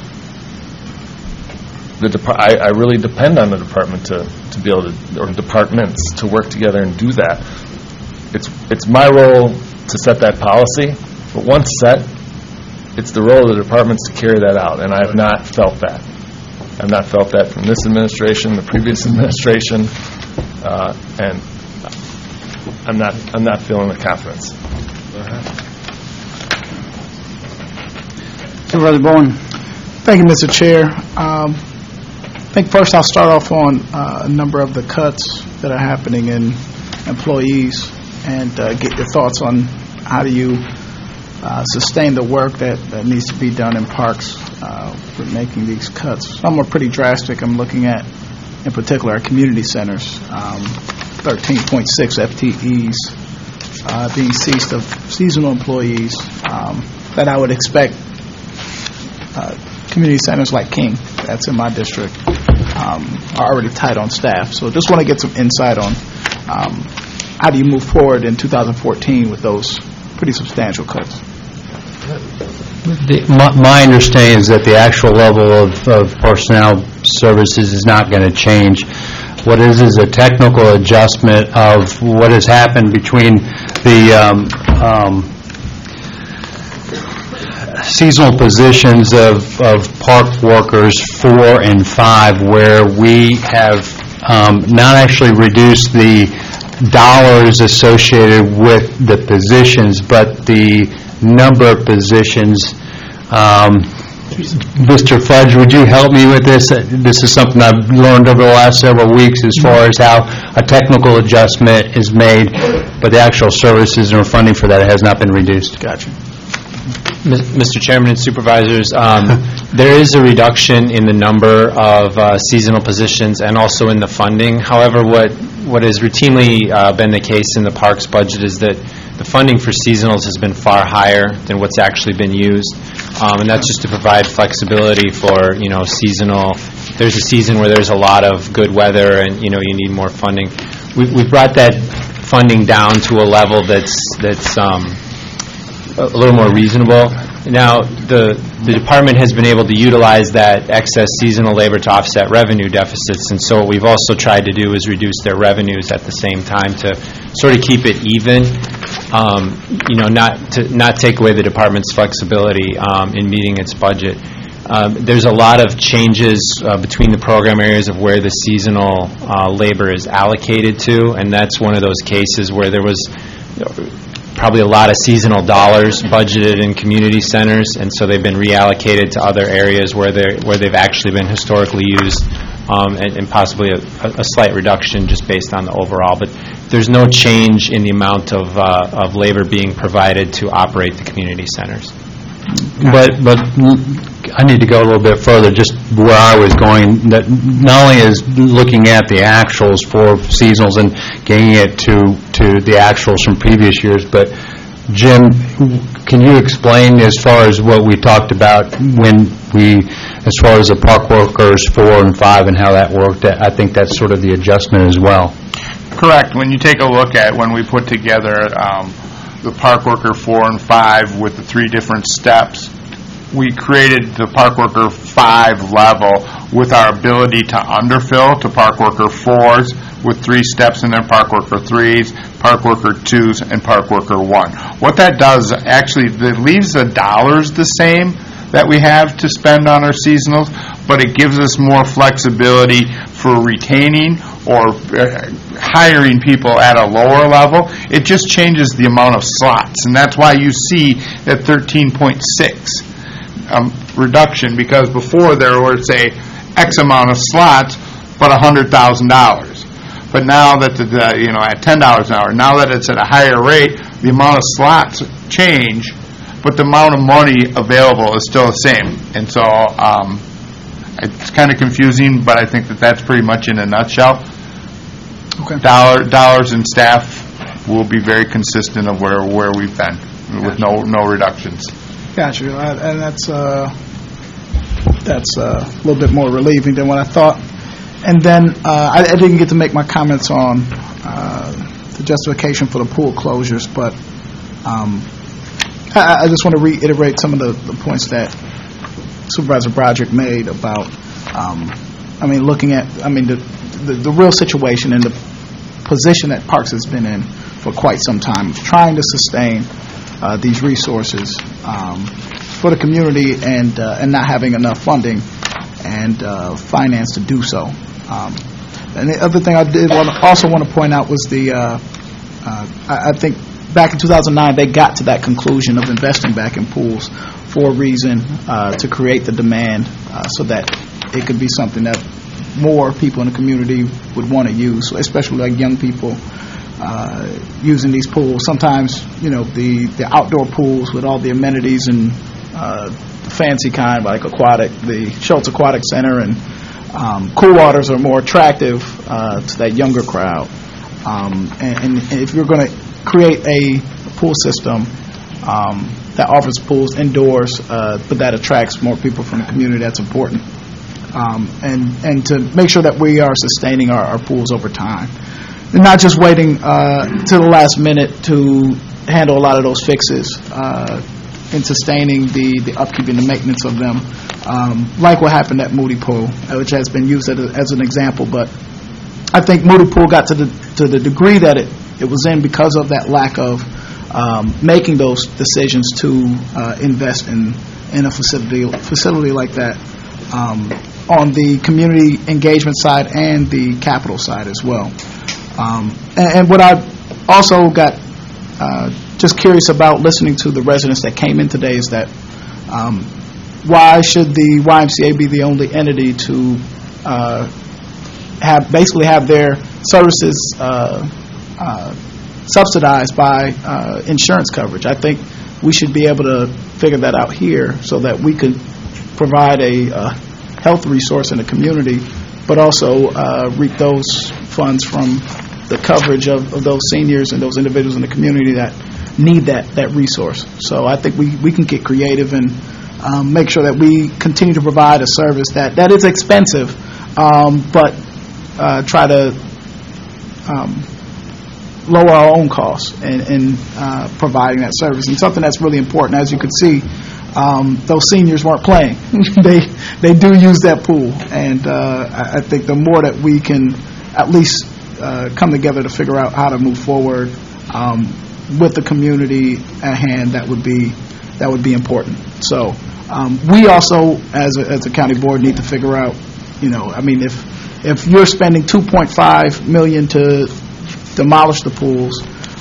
I really depend on the department to be able to, or departments to work together and do that. It's my role to set that policy, but once set, it's the role of the departments to carry that out, and I have not felt that. I've not felt that from this administration, the previous administration, and I'm not feeling the confidence. Supervisor Bowen. Thank you, Mr. Chair. I think first I'll start off on a number of the cuts that are happening in employees, and get your thoughts on how do you sustain the work that needs to be done in parks with making these cuts. Some are pretty drastic. I'm looking at, in particular, our community centers, 13.6 FTEs being ceased of seasonal employees that I would expect community centers like King, that's in my district, are already tight on staff. So just want to get some insight on how do you move forward in 2014 with those pretty substantial cuts? My understanding is that the actual level of personnel services is not going to change. What is a technical adjustment of what has happened between the seasonal positions of park workers 4 and 5, where we have not actually reduced the dollars associated with the positions, but the number of positions. Mr. Fudge, would you help me with this? This is something I've learned over the last several weeks as far as how a technical adjustment is made, but the actual services and funding for that has not been reduced. Gotcha. Mr. Chairman and Supervisors, there is a reduction in the number of seasonal positions and also in the funding. However, what has routinely been the case in the parks budget is that the funding for seasonals has been far higher than what's actually been used, and that's just to provide flexibility for seasonal. There's a season where there's a lot of good weather, and you need more funding. We've brought that funding down to a level that's a little more reasonable. Now, the department has been able to utilize that excess seasonal labor to offset revenue deficits, and so what we've also tried to do is reduce their revenues at the same time to sort of keep it even, not take away the department's flexibility in meeting its budget. There's a lot of changes between the program areas of where the seasonal labor is allocated to, and that's one of those cases where there was probably a lot of seasonal dollars budgeted in community centers, and so they've been reallocated to other areas where they've actually been historically used, and possibly a slight reduction just based on the overall. But there's no change in the amount of labor being provided to operate the community centers. But I need to go a little bit further, just where I was going, that not only is looking at the actuals for seasonals and getting it to the actuals from previous years, but Jim, can you explain as far as what we talked about as far as the park workers 4 and 5 and how that worked? I think that's sort of the adjustment as well. Correct. When you take a look at when we put together the park worker 4 and 5 with the 3 different steps, we created the park worker 5 level with our ability to underfill to park worker 4s with 3 steps in there, park worker 3s, park worker 2s, and park worker 1. What that does, actually, it leaves the dollars the same that we have to spend on our seasonals, but it gives us more flexibility for retaining or hiring people at a lower level. It just changes the amount of slots, and that's why you see that 13.6 reduction, because before there were, say, X amount of slots, but $100,000. But now that at $10 an hour, now that it's at a higher rate, the amount of slots change, but the amount of money available is still the same. And so it's kind of confusing, but I think that that's pretty much in a nutshell. Okay. Dollars and staff will be very consistent of where we've been with no reductions. Gotcha. And that's a little bit more relieving than what I thought. And then I didn't get to make my comments on the justification for the pool closures, but I just want to reiterate some of the points that Supervisor Broderick made about, looking at, the real situation and the position that Parks has been in for quite some time, trying to sustain these resources for the community and not having enough funding and finance to do so. And the other thing I did also want to point out was I think back in 2009 they got to that conclusion of investing back in pools for a reason, to create the demand so that it could be something that more people in the community would want to use, especially like young people using these pools. Sometimes, the outdoor pools with all the amenities and the fancy kind, like the Schultz Aquatic Center and cool waters are more attractive to that younger crowd. And if you're going to create a pool system that offers pools indoors, but that attracts more people from the community, that's important. And to make sure that we are sustaining our pools over time. And not just waiting to the last minute to handle a lot of those fixes and sustaining the upkeep and the maintenance of them, like what happened at Moody Pool, which has been used as an example. But I think Moody Pool got to the degree that it was in because of that lack of making those decisions to invest in a facility like that on the community engagement side and the capital side as well. And what I also got just curious about listening to the residents that came in today is that why should the YMCA be the only entity to have their services subsidized by insurance coverage? I think we should be able to figure that out here so that we could provide a health resource in the community, but also reap those funds from the coverage of those seniors and those individuals in the community that need that resource. So I think we can get creative and make sure that we continue to provide a service that is expensive, but try to lower our own costs in providing that service. And something that's really important, as you can see, those seniors weren't playing. They do use that pool, and I think the more that we can at least come together to figure out how to move forward with the community at hand, that would be important. So we also, as a county board, need to figure out, if you're spending $2.5 million to demolish the pools,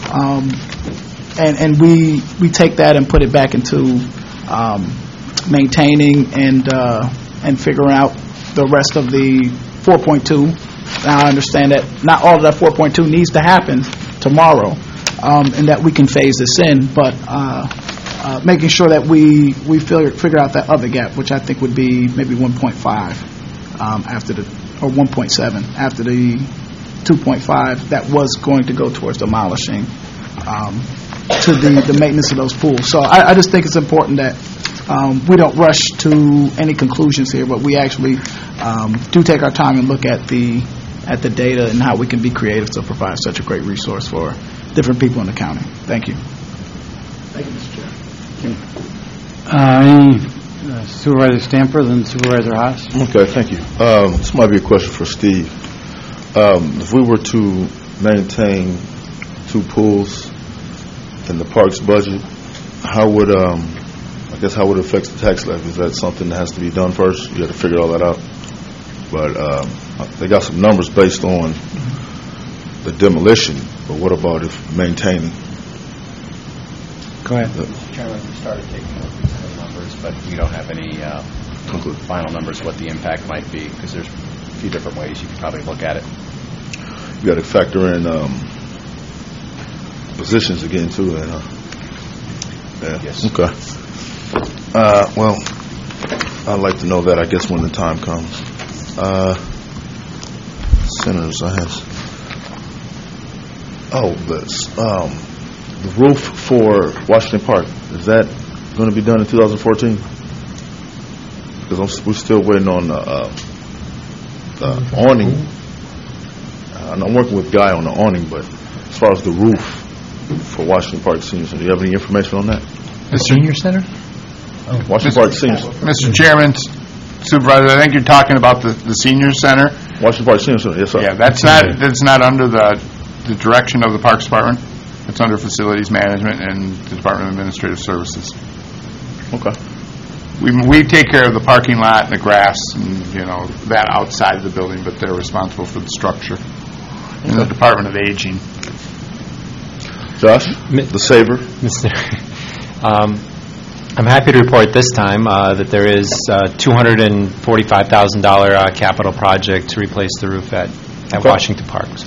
and we take that and put it back into maintaining and figuring out the rest of the 4.2. Now I understand that not all of that 4.2 needs to happen tomorrow, and that we can phase this in, but making sure that we figure out that other gap, which I think would be maybe 1.5 or 1.7 after the 2.5 that was going to go towards demolishing to the maintenance of those pools. So I just think it's important that we don't rush to any conclusions here, but we actually do take our time and look at the data and how we can be creative to provide such a great resource for different people in the county. Thank you. Thank you, Mr. Chair. Any Supervisor Stamper, then Supervisor Haas? Okay, thank you. This might be a question for Steve. If we were to maintain 2 pools in the parks budget, how would how would it affect the tax levy? Is that something that has to be done first? You have to figure all that out. But they got some numbers based on the demolition, but what about if maintaining? Go ahead. Chairman, we started taking a look at some of the numbers, but we don't have any final numbers of what the impact might be, because there's a few different ways you could probably look at it. You got to factor in positions again too, then, huh? Yeah. Yes. Okay. Well, I'd like to know that, I guess, when the time comes. Senators, I have. The roof for Washington Park, is that going to be done in 2014? Because we're still waiting on the awning. And I'm working with Guy on the awning, but as far as the roof for Washington Park Senior Center, do you have any information on that? The Senior Center? Washington Park Senior Center. Mr. Chairman, Supervisor, I think you're talking about the senior center. Washington Park Senior Center, yes, sir. Yeah, that's not under the direction of the Parks Department. It's under Facilities Management and the Department of Administrative Services. Okay. We take care of the parking lot and the grass and, that outside of the building, but they're responsible for the structure. In the Department of Aging. Josh, the saver. I'm happy to report this time that there is a $245,000 capital project to replace the roof at Washington Parks.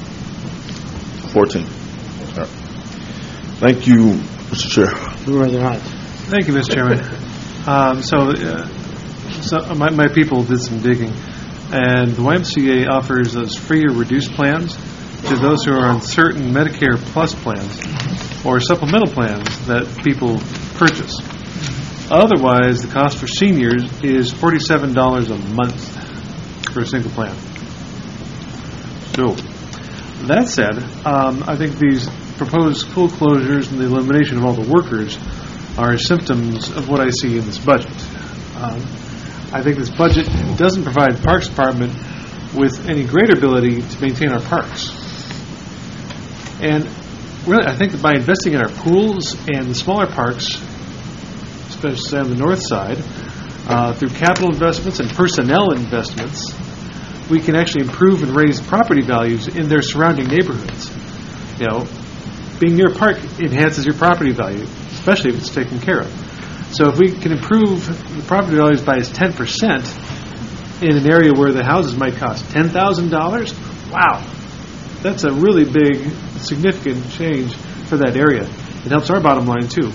14. Right. Thank you, Mr. Chair. Supervisor Haas. Thank you, Mr. Chairman. So my people did some digging, and the YMCA offers those free or reduced plans to those who are on certain Medicare Plus plans or supplemental plans that people purchase. Otherwise, the cost for seniors is $47 a month for a single plan. So, that said, I think these proposed school closures and the elimination of all the workers are symptoms of what I see in this budget. I think this budget doesn't provide Parks Department with any greater ability to maintain our parks. And really, I think that by investing in our pools and the smaller parks, especially on the north side, through capital investments and personnel investments, we can actually improve and raise property values in their surrounding neighborhoods. Being near a park enhances your property value, especially if it's taken care of. So if we can improve the property values by 10% in an area where the houses might cost $10,000, wow, that's a really big, significant change for that area. It helps our bottom line too.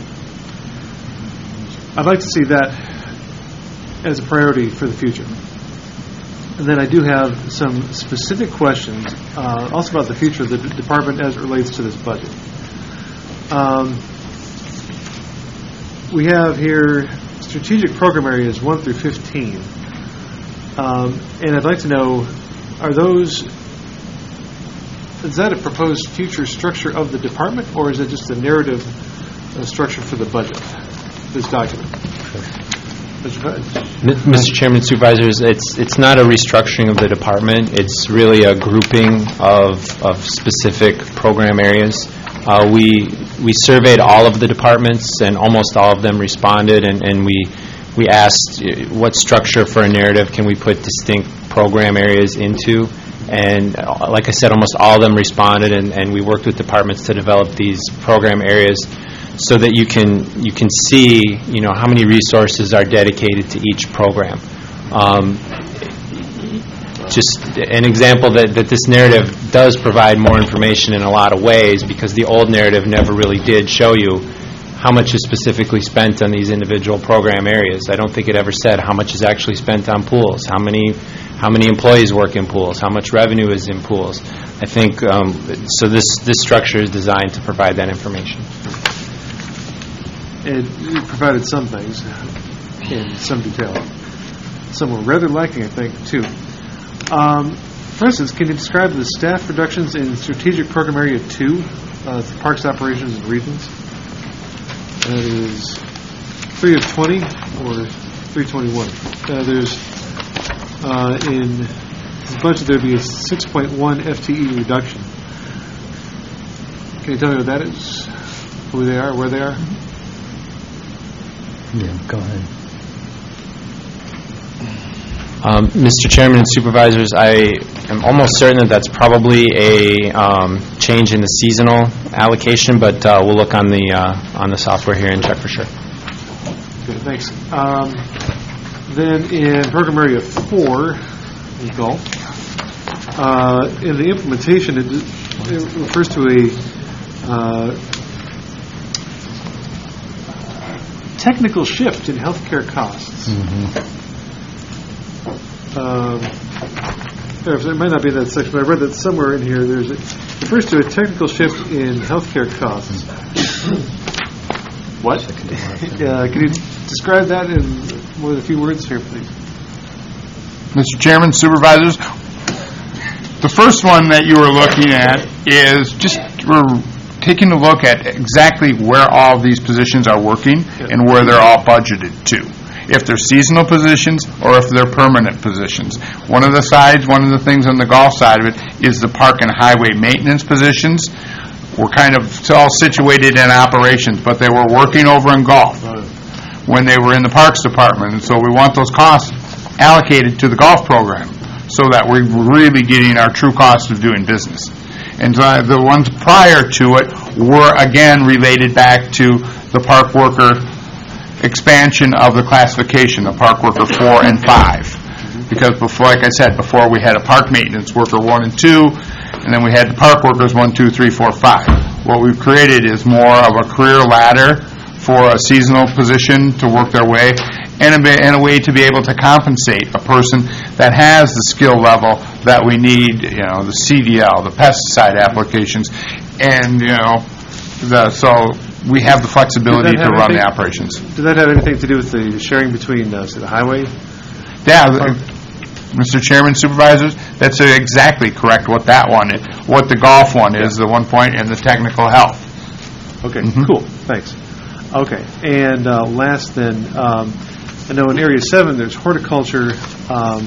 I'd like to see that as a priority for the future. And then I do have some specific questions also about the future of the department as it relates to this budget. We have here strategic program areas 1 through 15. And I'd like to know, is that a proposed future structure of the department, or is it just a narrative structure for the budget, this document? Mr. Chairman, Supervisors, it's not a restructuring of the department. It's really a grouping of specific program areas. We surveyed all of the departments, and almost all of them responded, and we asked what structure for a narrative can we put distinct program areas into. And like I said, almost all of them responded, and we worked with departments to develop these program areas so that you can see, how many resources are dedicated to each program. Just an example that this narrative does provide more information in a lot of ways, because the old narrative never really did show you how much is specifically spent on these individual program areas. I don't think it ever said how much is actually spent on pools, how many employees work in pools, how much revenue is in pools. I think, so this structure is designed to provide that information. And you provided some things in some detail. Some were rather lacking, I think, too. For instance, can you describe the staff reductions in Strategic Program Area 2, Parks Operations and Regions? That is 3 of 20 or 321. There's in this budget there'd be a 6.1 FTE reduction. Can you tell me what that is? Who they are, where they are? Yeah, go ahead. Mr. Chairman and Supervisors, I am almost certain that that's probably a change in the seasonal allocation, but we'll look on the software here and check for sure. Okay, thanks. Then in Program Area 4, in Gulf, in the implementation, it refers to a technical shift in healthcare costs. It might not be in that section, but I read that somewhere in here. It refers to a technical shift in healthcare costs. What? Can you describe that in more than a few words here, please? Mr. Chairman, Supervisors, the first one that you were looking at is just we're taking a look at exactly where all of these positions are working and where they're all budgeted to. If they're seasonal positions or if they're permanent positions. One of the things on the golf side of it is the park and highway maintenance positions. We're kind of all situated in operations, but they were working over in golf when they were in the Parks Department. And so we want those costs allocated to the golf program so that we're really getting our true cost of doing business. And the ones prior to it were, again, related back to the park worker expansion of the classification of park worker 4 and 5. Because before, like I said, before we had a park maintenance worker 1 and 2, and then we had the park workers 1, 2, 3, 4, 5. What we've created is more of a career ladder for a seasonal position to work their way, and a way to be able to compensate a person that has the skill level that we need, the CDL, the pesticide applications, and, so we have the flexibility to run the operations. Does that have anything to do with the sharing between, say, the highway? Yeah, Mr. Chairman, Supervisors, that's exactly correct what that one is, what the golf one is, the 1 point, and the technical health. Okay, cool, thanks. Okay, and last then, I know in Area 7 there's horticulture. I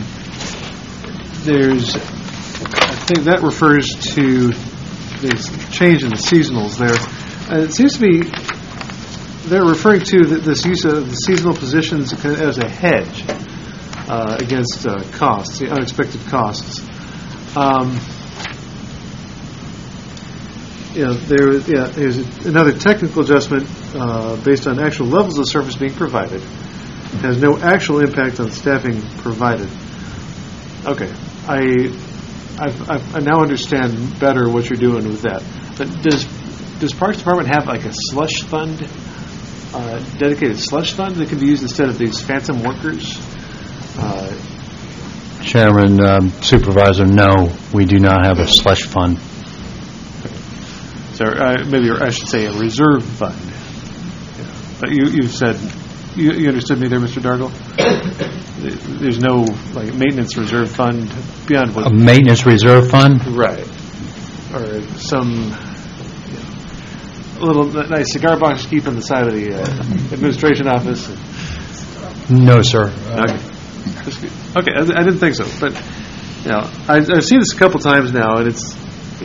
think that refers to the change in the seasonals there. It seems to me they're referring to this use of the seasonal positions as a hedge against costs, the unexpected costs. There's another technical adjustment based on actual levels of service being provided. It has no actual impact on staffing provided. Okay, I now understand better what you're doing with that. But does Parks Department have like a slush fund, dedicated slush fund that can be used instead of these phantom workers? Chairman, Supervisor, no, we do not have a slush fund. So maybe I should say a reserve fund. But you said, you understood me there, Mr. Dargle? There's no maintenance reserve fund beyond what... A maintenance reserve fund? Right. Or some little nice cigar box to keep on the side of the administration office. No, sir. Okay, I didn't think so. But, I've seen this a couple times now, and it's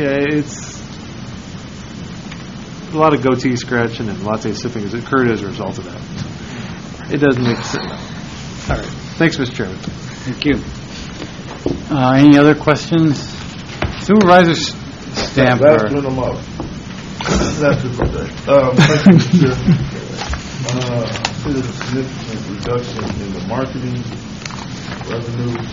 a lot of goatee scratching and latte sipping has occurred as a result of that. It doesn't make sense. All right. Thanks, Mr. Chairman. Thank you. Any other questions? Supervisor Stamper. That's them up. That's it for that. There's a significant reduction in the marketing revenues.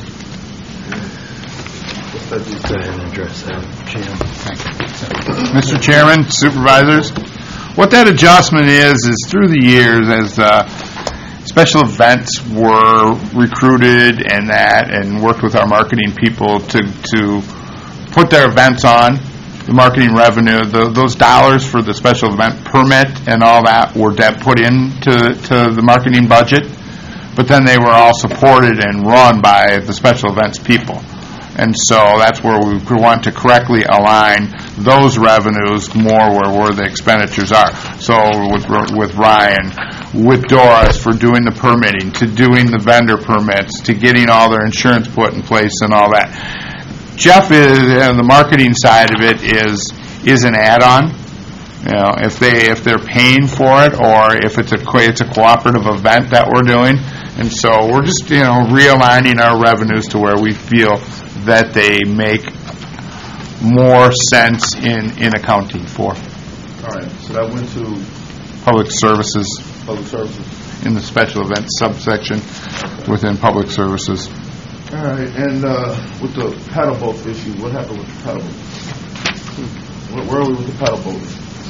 Mr. Chairman, Supervisors, what that adjustment is through the years as special events were recruited and worked with our marketing people to put their events on, the marketing revenue, those dollars for the special event permit and all that were put into the marketing budget, but then they were all supported and run by the special events people. And so that's where we want to correctly align those revenues more where the expenditures are. So with Ryan, with Doris for doing the permitting, to doing the vendor permits, to getting all their insurance put in place and all that. Jeff is the marketing side of it is an add-on. You know, if they're paying for it, or if it's a cooperative event that we're doing, and so we're just realigning our revenues to where we feel that they make more sense in accounting for. All right, so that went to Public services public services. in the special events subsection within public services. All right, and with the paddle boat issue, what happened with the paddle boat? Where are we with the paddle boat?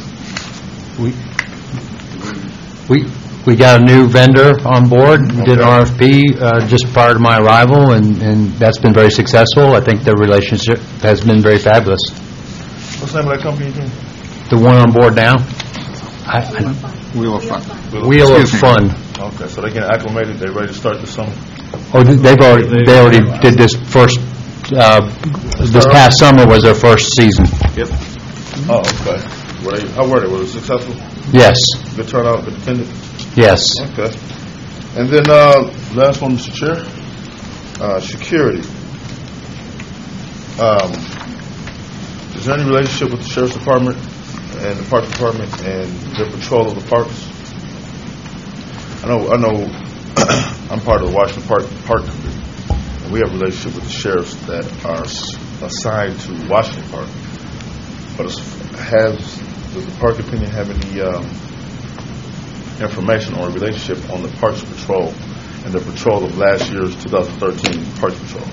We got a new vendor on board. We did an RFP just prior to my arrival, and that's been very successful. I think the relationship has been very fabulous. What's the name of that company again? The one on board now? Wheel of Fun. Wheel of Fun. Okay, so they get acclimated. They ready to start this summer? Oh, they already did this first. This past summer was their first season. Yep. Oh, okay. How were they? Was it successful? Yes. Good turnout, good attendance? Yes. Okay. And then last one, Mr. Chair, security. Is there any relationship with the Sheriff's Department and the Park Department and their patrol of the parks? I know I'm part of the Washington Park Committee, and we have a relationship with the sheriffs that are assigned to Washington Park. But does the Park opinion have any information or relationship on the Parks Patrol and the patrol of last year's 2013 Parks Patrol?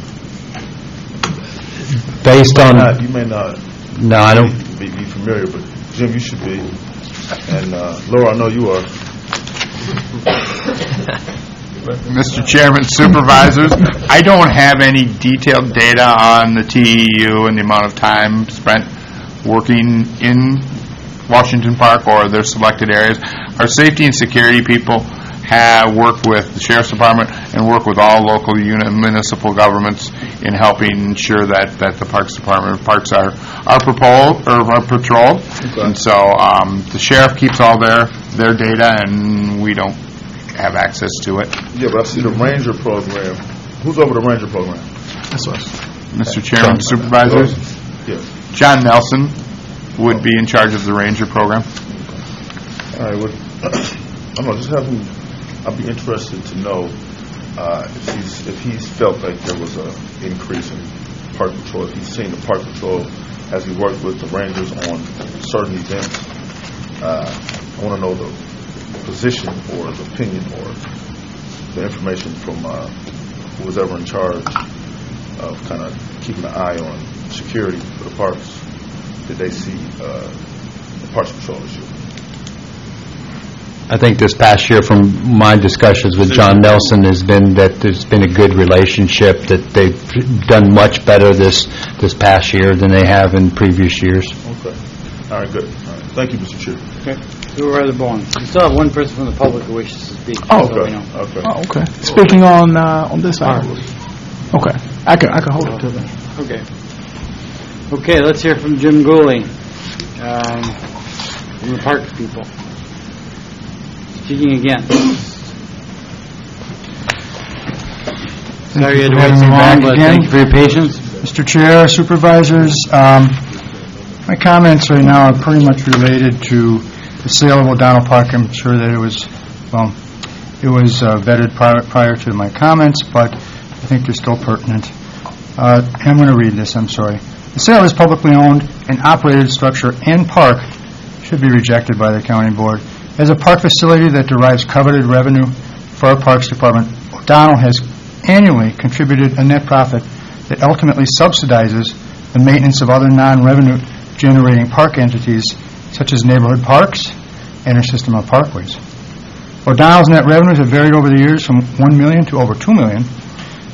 Based on... You may not. No, I don't. Be familiar, but Jim, you should be. And Laura, I know you are. Mr. Chairman, supervisors, I don't have any detailed data on the TEU and the amount of time spent working in Washington Park or their selected areas. Our safety and security people have worked with the Sheriff's Department and work with all local municipal governments in helping ensure that the Parks Department parks are patrolled. Okay. And so the sheriff keeps all their data, and we don't have access to it. Yeah, but I see the Ranger program. Who's over the Ranger program? That's us. Mr. Chairman, supervisors? Yes. John Nelson would be in charge of the Ranger program. All right. Well, I don't know. Just have him. I'd be interested to know if he's felt like there was an increase in Park Patrol. If he's seen the Park Patrol as he worked with the Rangers on certain events. I want to know the position or the opinion or the information from who was ever in charge of kind of keeping an eye on security for the parks. Did they see the Parks Patrol issue? I think this past year, from my discussions with John Nelson, has been that there's been a good relationship, that they've done much better this past year than they have in previous years. Okay. All right, good. All right. Thank you, Mr. Chair. Okay. Supervisor Bowens. We still have one person from the public who wishes to speak. Oh, so okay. Okay. Oh, okay. Speaking on this side. Okay. I can hold it to them. Okay. Okay, let's hear from Jim Gooley, from the Parks people. Speaking again. Sorry you had to wait so long, but thank you for your patience. Mr. Chair, supervisors, my comments right now are pretty much related to the sale of O'Donnell Park. I'm sure that it was vetted prior to my comments, but I think they're still pertinent. I'm going to read this, I'm sorry. The sale of this publicly owned and operated structure and park should be rejected by the county board. As a park facility that derives coveted revenue for our Parks Department, O'Donnell has annually contributed a net profit that ultimately subsidizes the maintenance of other non-revenue generating park entities such as neighborhood parks and our system of parkways. O'Donnell's net revenues have varied over the years from $1 million to over $2 million.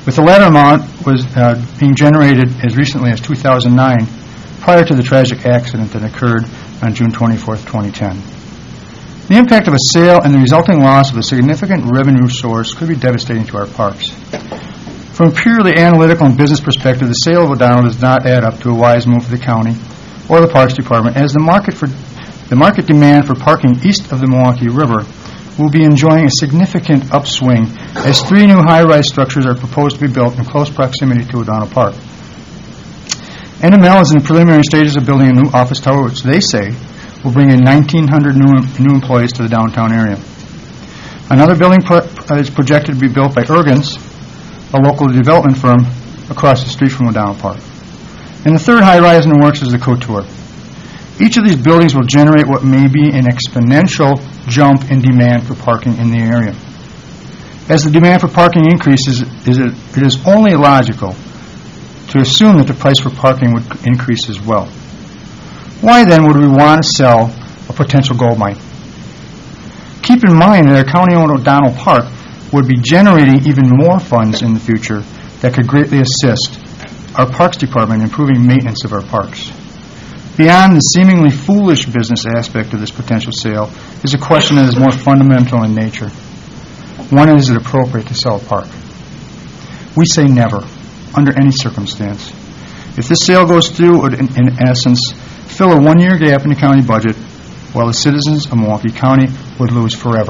with the latter amount was being generated as recently as 2009, prior to the tragic accident that occurred on June 24th, 2010. The impact of a sale and the resulting loss of a significant revenue source could be devastating to our parks. From a purely analytical and business perspective, the sale of O'Donnell does not add up to a wise move for the county or the Parks Department, as the market demand for parking east of the Milwaukee River will be enjoying a significant upswing as 3 new high-rise structures are proposed to be built in close proximity to O'Donnell Park. NML is in the preliminary stages of building a new office tower, which they say will bring in 1,900 new employees to the downtown area. Another building is projected to be built by Ergens, a local development firm across the street from O'Donnell Park. And the third high-rise in the works is the Couture. Each of these buildings will generate what may be an exponential jump in demand for parking in the area. As the demand for parking increases, it is only logical to assume that the price for parking would increase as well. Why then would we want to sell a potential gold mine? Keep in mind that our county-owned O'Donnell Park would be generating even more funds in the future that could greatly assist our Parks Department in improving maintenance of our parks. Beyond the seemingly foolish business aspect of this potential sale is a question that is more fundamental in nature. One, is it appropriate to sell a park? We say never, under any circumstance. If this sale goes through, it would, in essence, fill a one-year gap in the county budget, while the citizens of Milwaukee County would lose forever.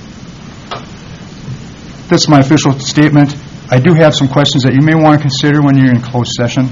That's my official statement. I do have some questions that you may want to consider when you're in closed session.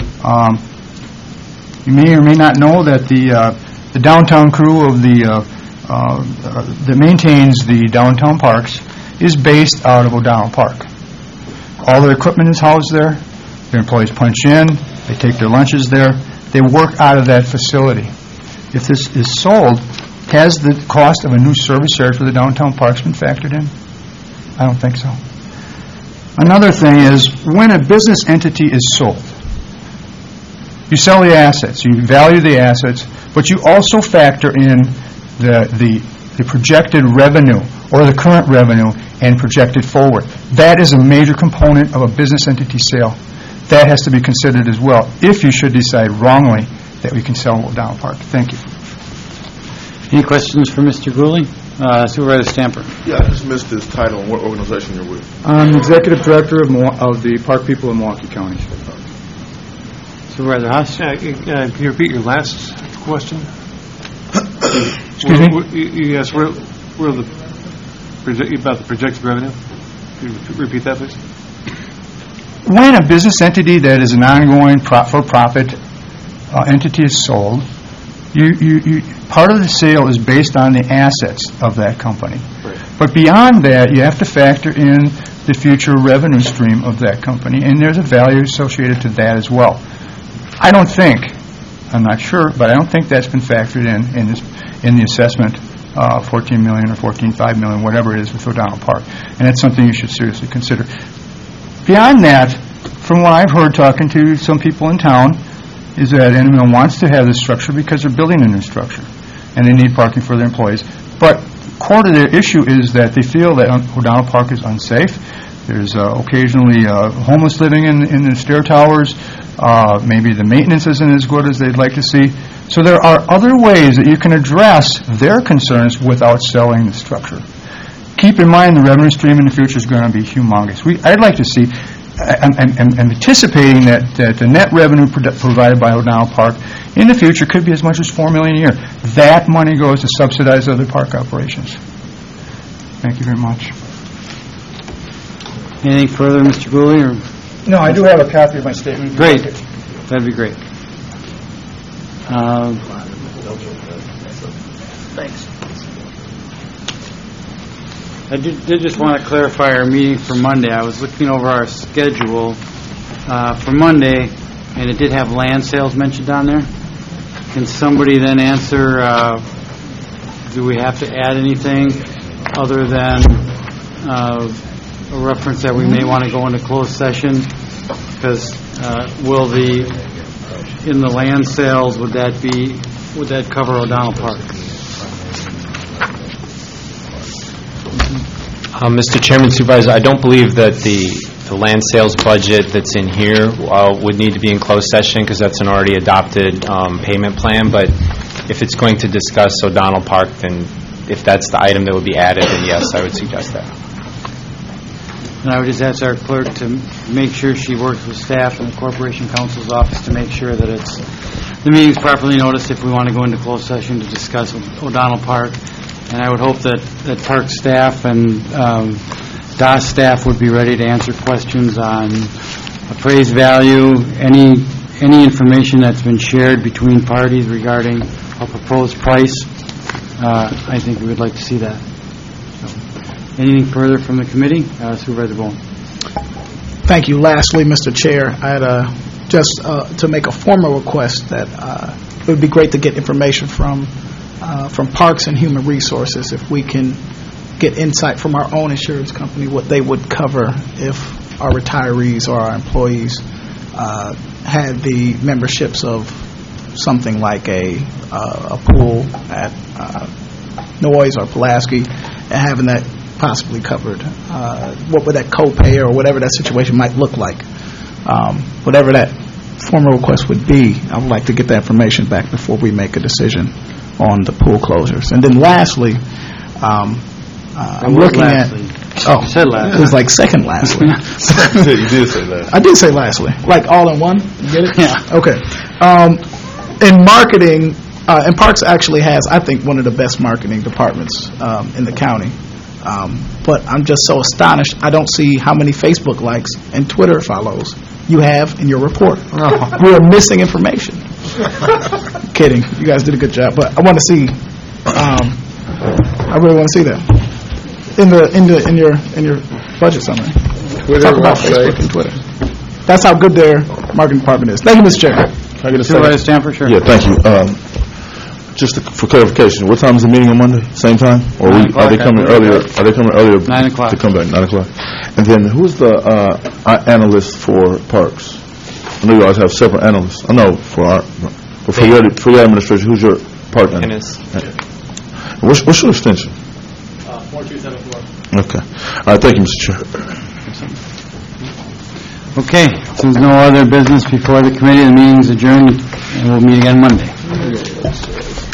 You may or may not know that the downtown crew of that maintains the downtown parks is based out of O'Donnell Park. All their equipment is housed there. Their employees punch in. They take their lunches there. They work out of that facility. If this is sold, has the cost of a new service area for the downtown parks been factored in? I don't think so. Another thing is, when a business entity is sold, you sell the assets, you value the assets, but you also factor in the projected revenue or the current revenue and projected forward. That is a major component of a business entity sale. That has to be considered as well, if you should decide wrongly that we can sell O'Donnell Park. Thank you. Any questions for Mr. Gooley? Supervisor Stamper. Yeah, I just missed his title and what organization you're with. I'm Executive Director of the Park People of Milwaukee County. Supervisor Haas? Can you repeat your last question? Excuse me? Yes, about the projected revenue. Can you repeat that, please? When a business entity that is an ongoing for-profit entity is sold, part of the sale is based on the assets of that company. Right. But beyond that, you have to factor in the future revenue stream of that company, and there's a value associated to that as well. I don't think, I'm not sure, but I don't think that's been factored in the assessment, $14 million or $14.5 million, whatever it is with O'Donnell Park. And that's something you should seriously consider. Beyond that, from what I've heard talking to some people in town, is that NML wants to have this structure because they're building a new structure, and they need parking for their employees. But core to their issue is that they feel that O'Donnell Park is unsafe. There's occasionally homeless living in the stair towers. Maybe the maintenance isn't as good as they'd like to see. So there are other ways that you can address their concerns without selling the structure. Keep in mind the revenue stream in the future is going to be humongous. I'd like to see, I'm anticipating that the net revenue provided by O'Donnell Park in the future could be as much as $4 million a year. That money goes to subsidize other park operations. Thank you very much. Anything further, Mr. Gooley? Or? No, I do have a copy of my statement. Great. That'd be great. Thanks. I did just want to clarify our meeting for Monday. I was looking over our schedule for Monday, and it did have land sales mentioned on there. Can somebody then answer, do we have to add anything other than a reference that we may want to go into closed session? Because in the land sales, would that cover O'Donnell Park? Mr. Chairman, Supervisor, I don't believe that the the land sales budget that's in here would need to be in closed session because that's an already adopted payment plan, but if it's going to discuss O'Donnell Park, then if that's the item that would be added, then yes, I would suggest that. And I would just ask our clerk to make sure she works with staff and the Corporation Counsel's office to make sure that the meeting's properly noticed if we want to go into closed session to discuss O'Donnell Park. And I would hope that Park staff and DAS staff would be ready to answer questions on appraised value, any information that's been shared between parties regarding a proposed price. I think we would like to see that. Anything further from the committee? Supervisor Bowen. Thank you. Lastly, Mr. Chair, I had just to make a formal request that it would be great to get information from Parks and Human Resources if we can get insight from our own insurance company what they would cover if our retirees or our employees had the memberships of something like a pool at Noyes or Pulaski and having that possibly covered. What would that copay or whatever that situation might look like? Whatever that formal request would be, I would like to get that information back before we make a decision on the pool closures. And then lastly, I'm looking at... Oh, you said lastly. It was like second lastly. You did say that. I did say lastly. Like all in one? You get it? Yeah. Okay. In marketing, and Parks actually has, I think, one of the best marketing departments in the county. But I'm just so astonished. I don't see how many Facebook likes and Twitter follows you have in your report. We are missing information. Kidding. You guys did a good job. But I want to see, I really want to see that in your budget summary. Talk about Facebook and Twitter. That's how good their marketing department is. Thank you, Mr. Chair. Supervisor Stanford, sure. Yeah, thank you. Just for clarification, what time is the meeting on Monday? Same time? Or are they coming earlier? Are they coming earlier? 9 o'clock. To come back, 9 o'clock. And then who's the analyst for Parks? I know you guys have separate analysts. I know for your administration, who's your park analyst? What's your extension? 4274. Okay. All right, thank you, Mr. Chair. Okay, since no other business before the committee, the meeting's adjourned, and we'll meet again Monday.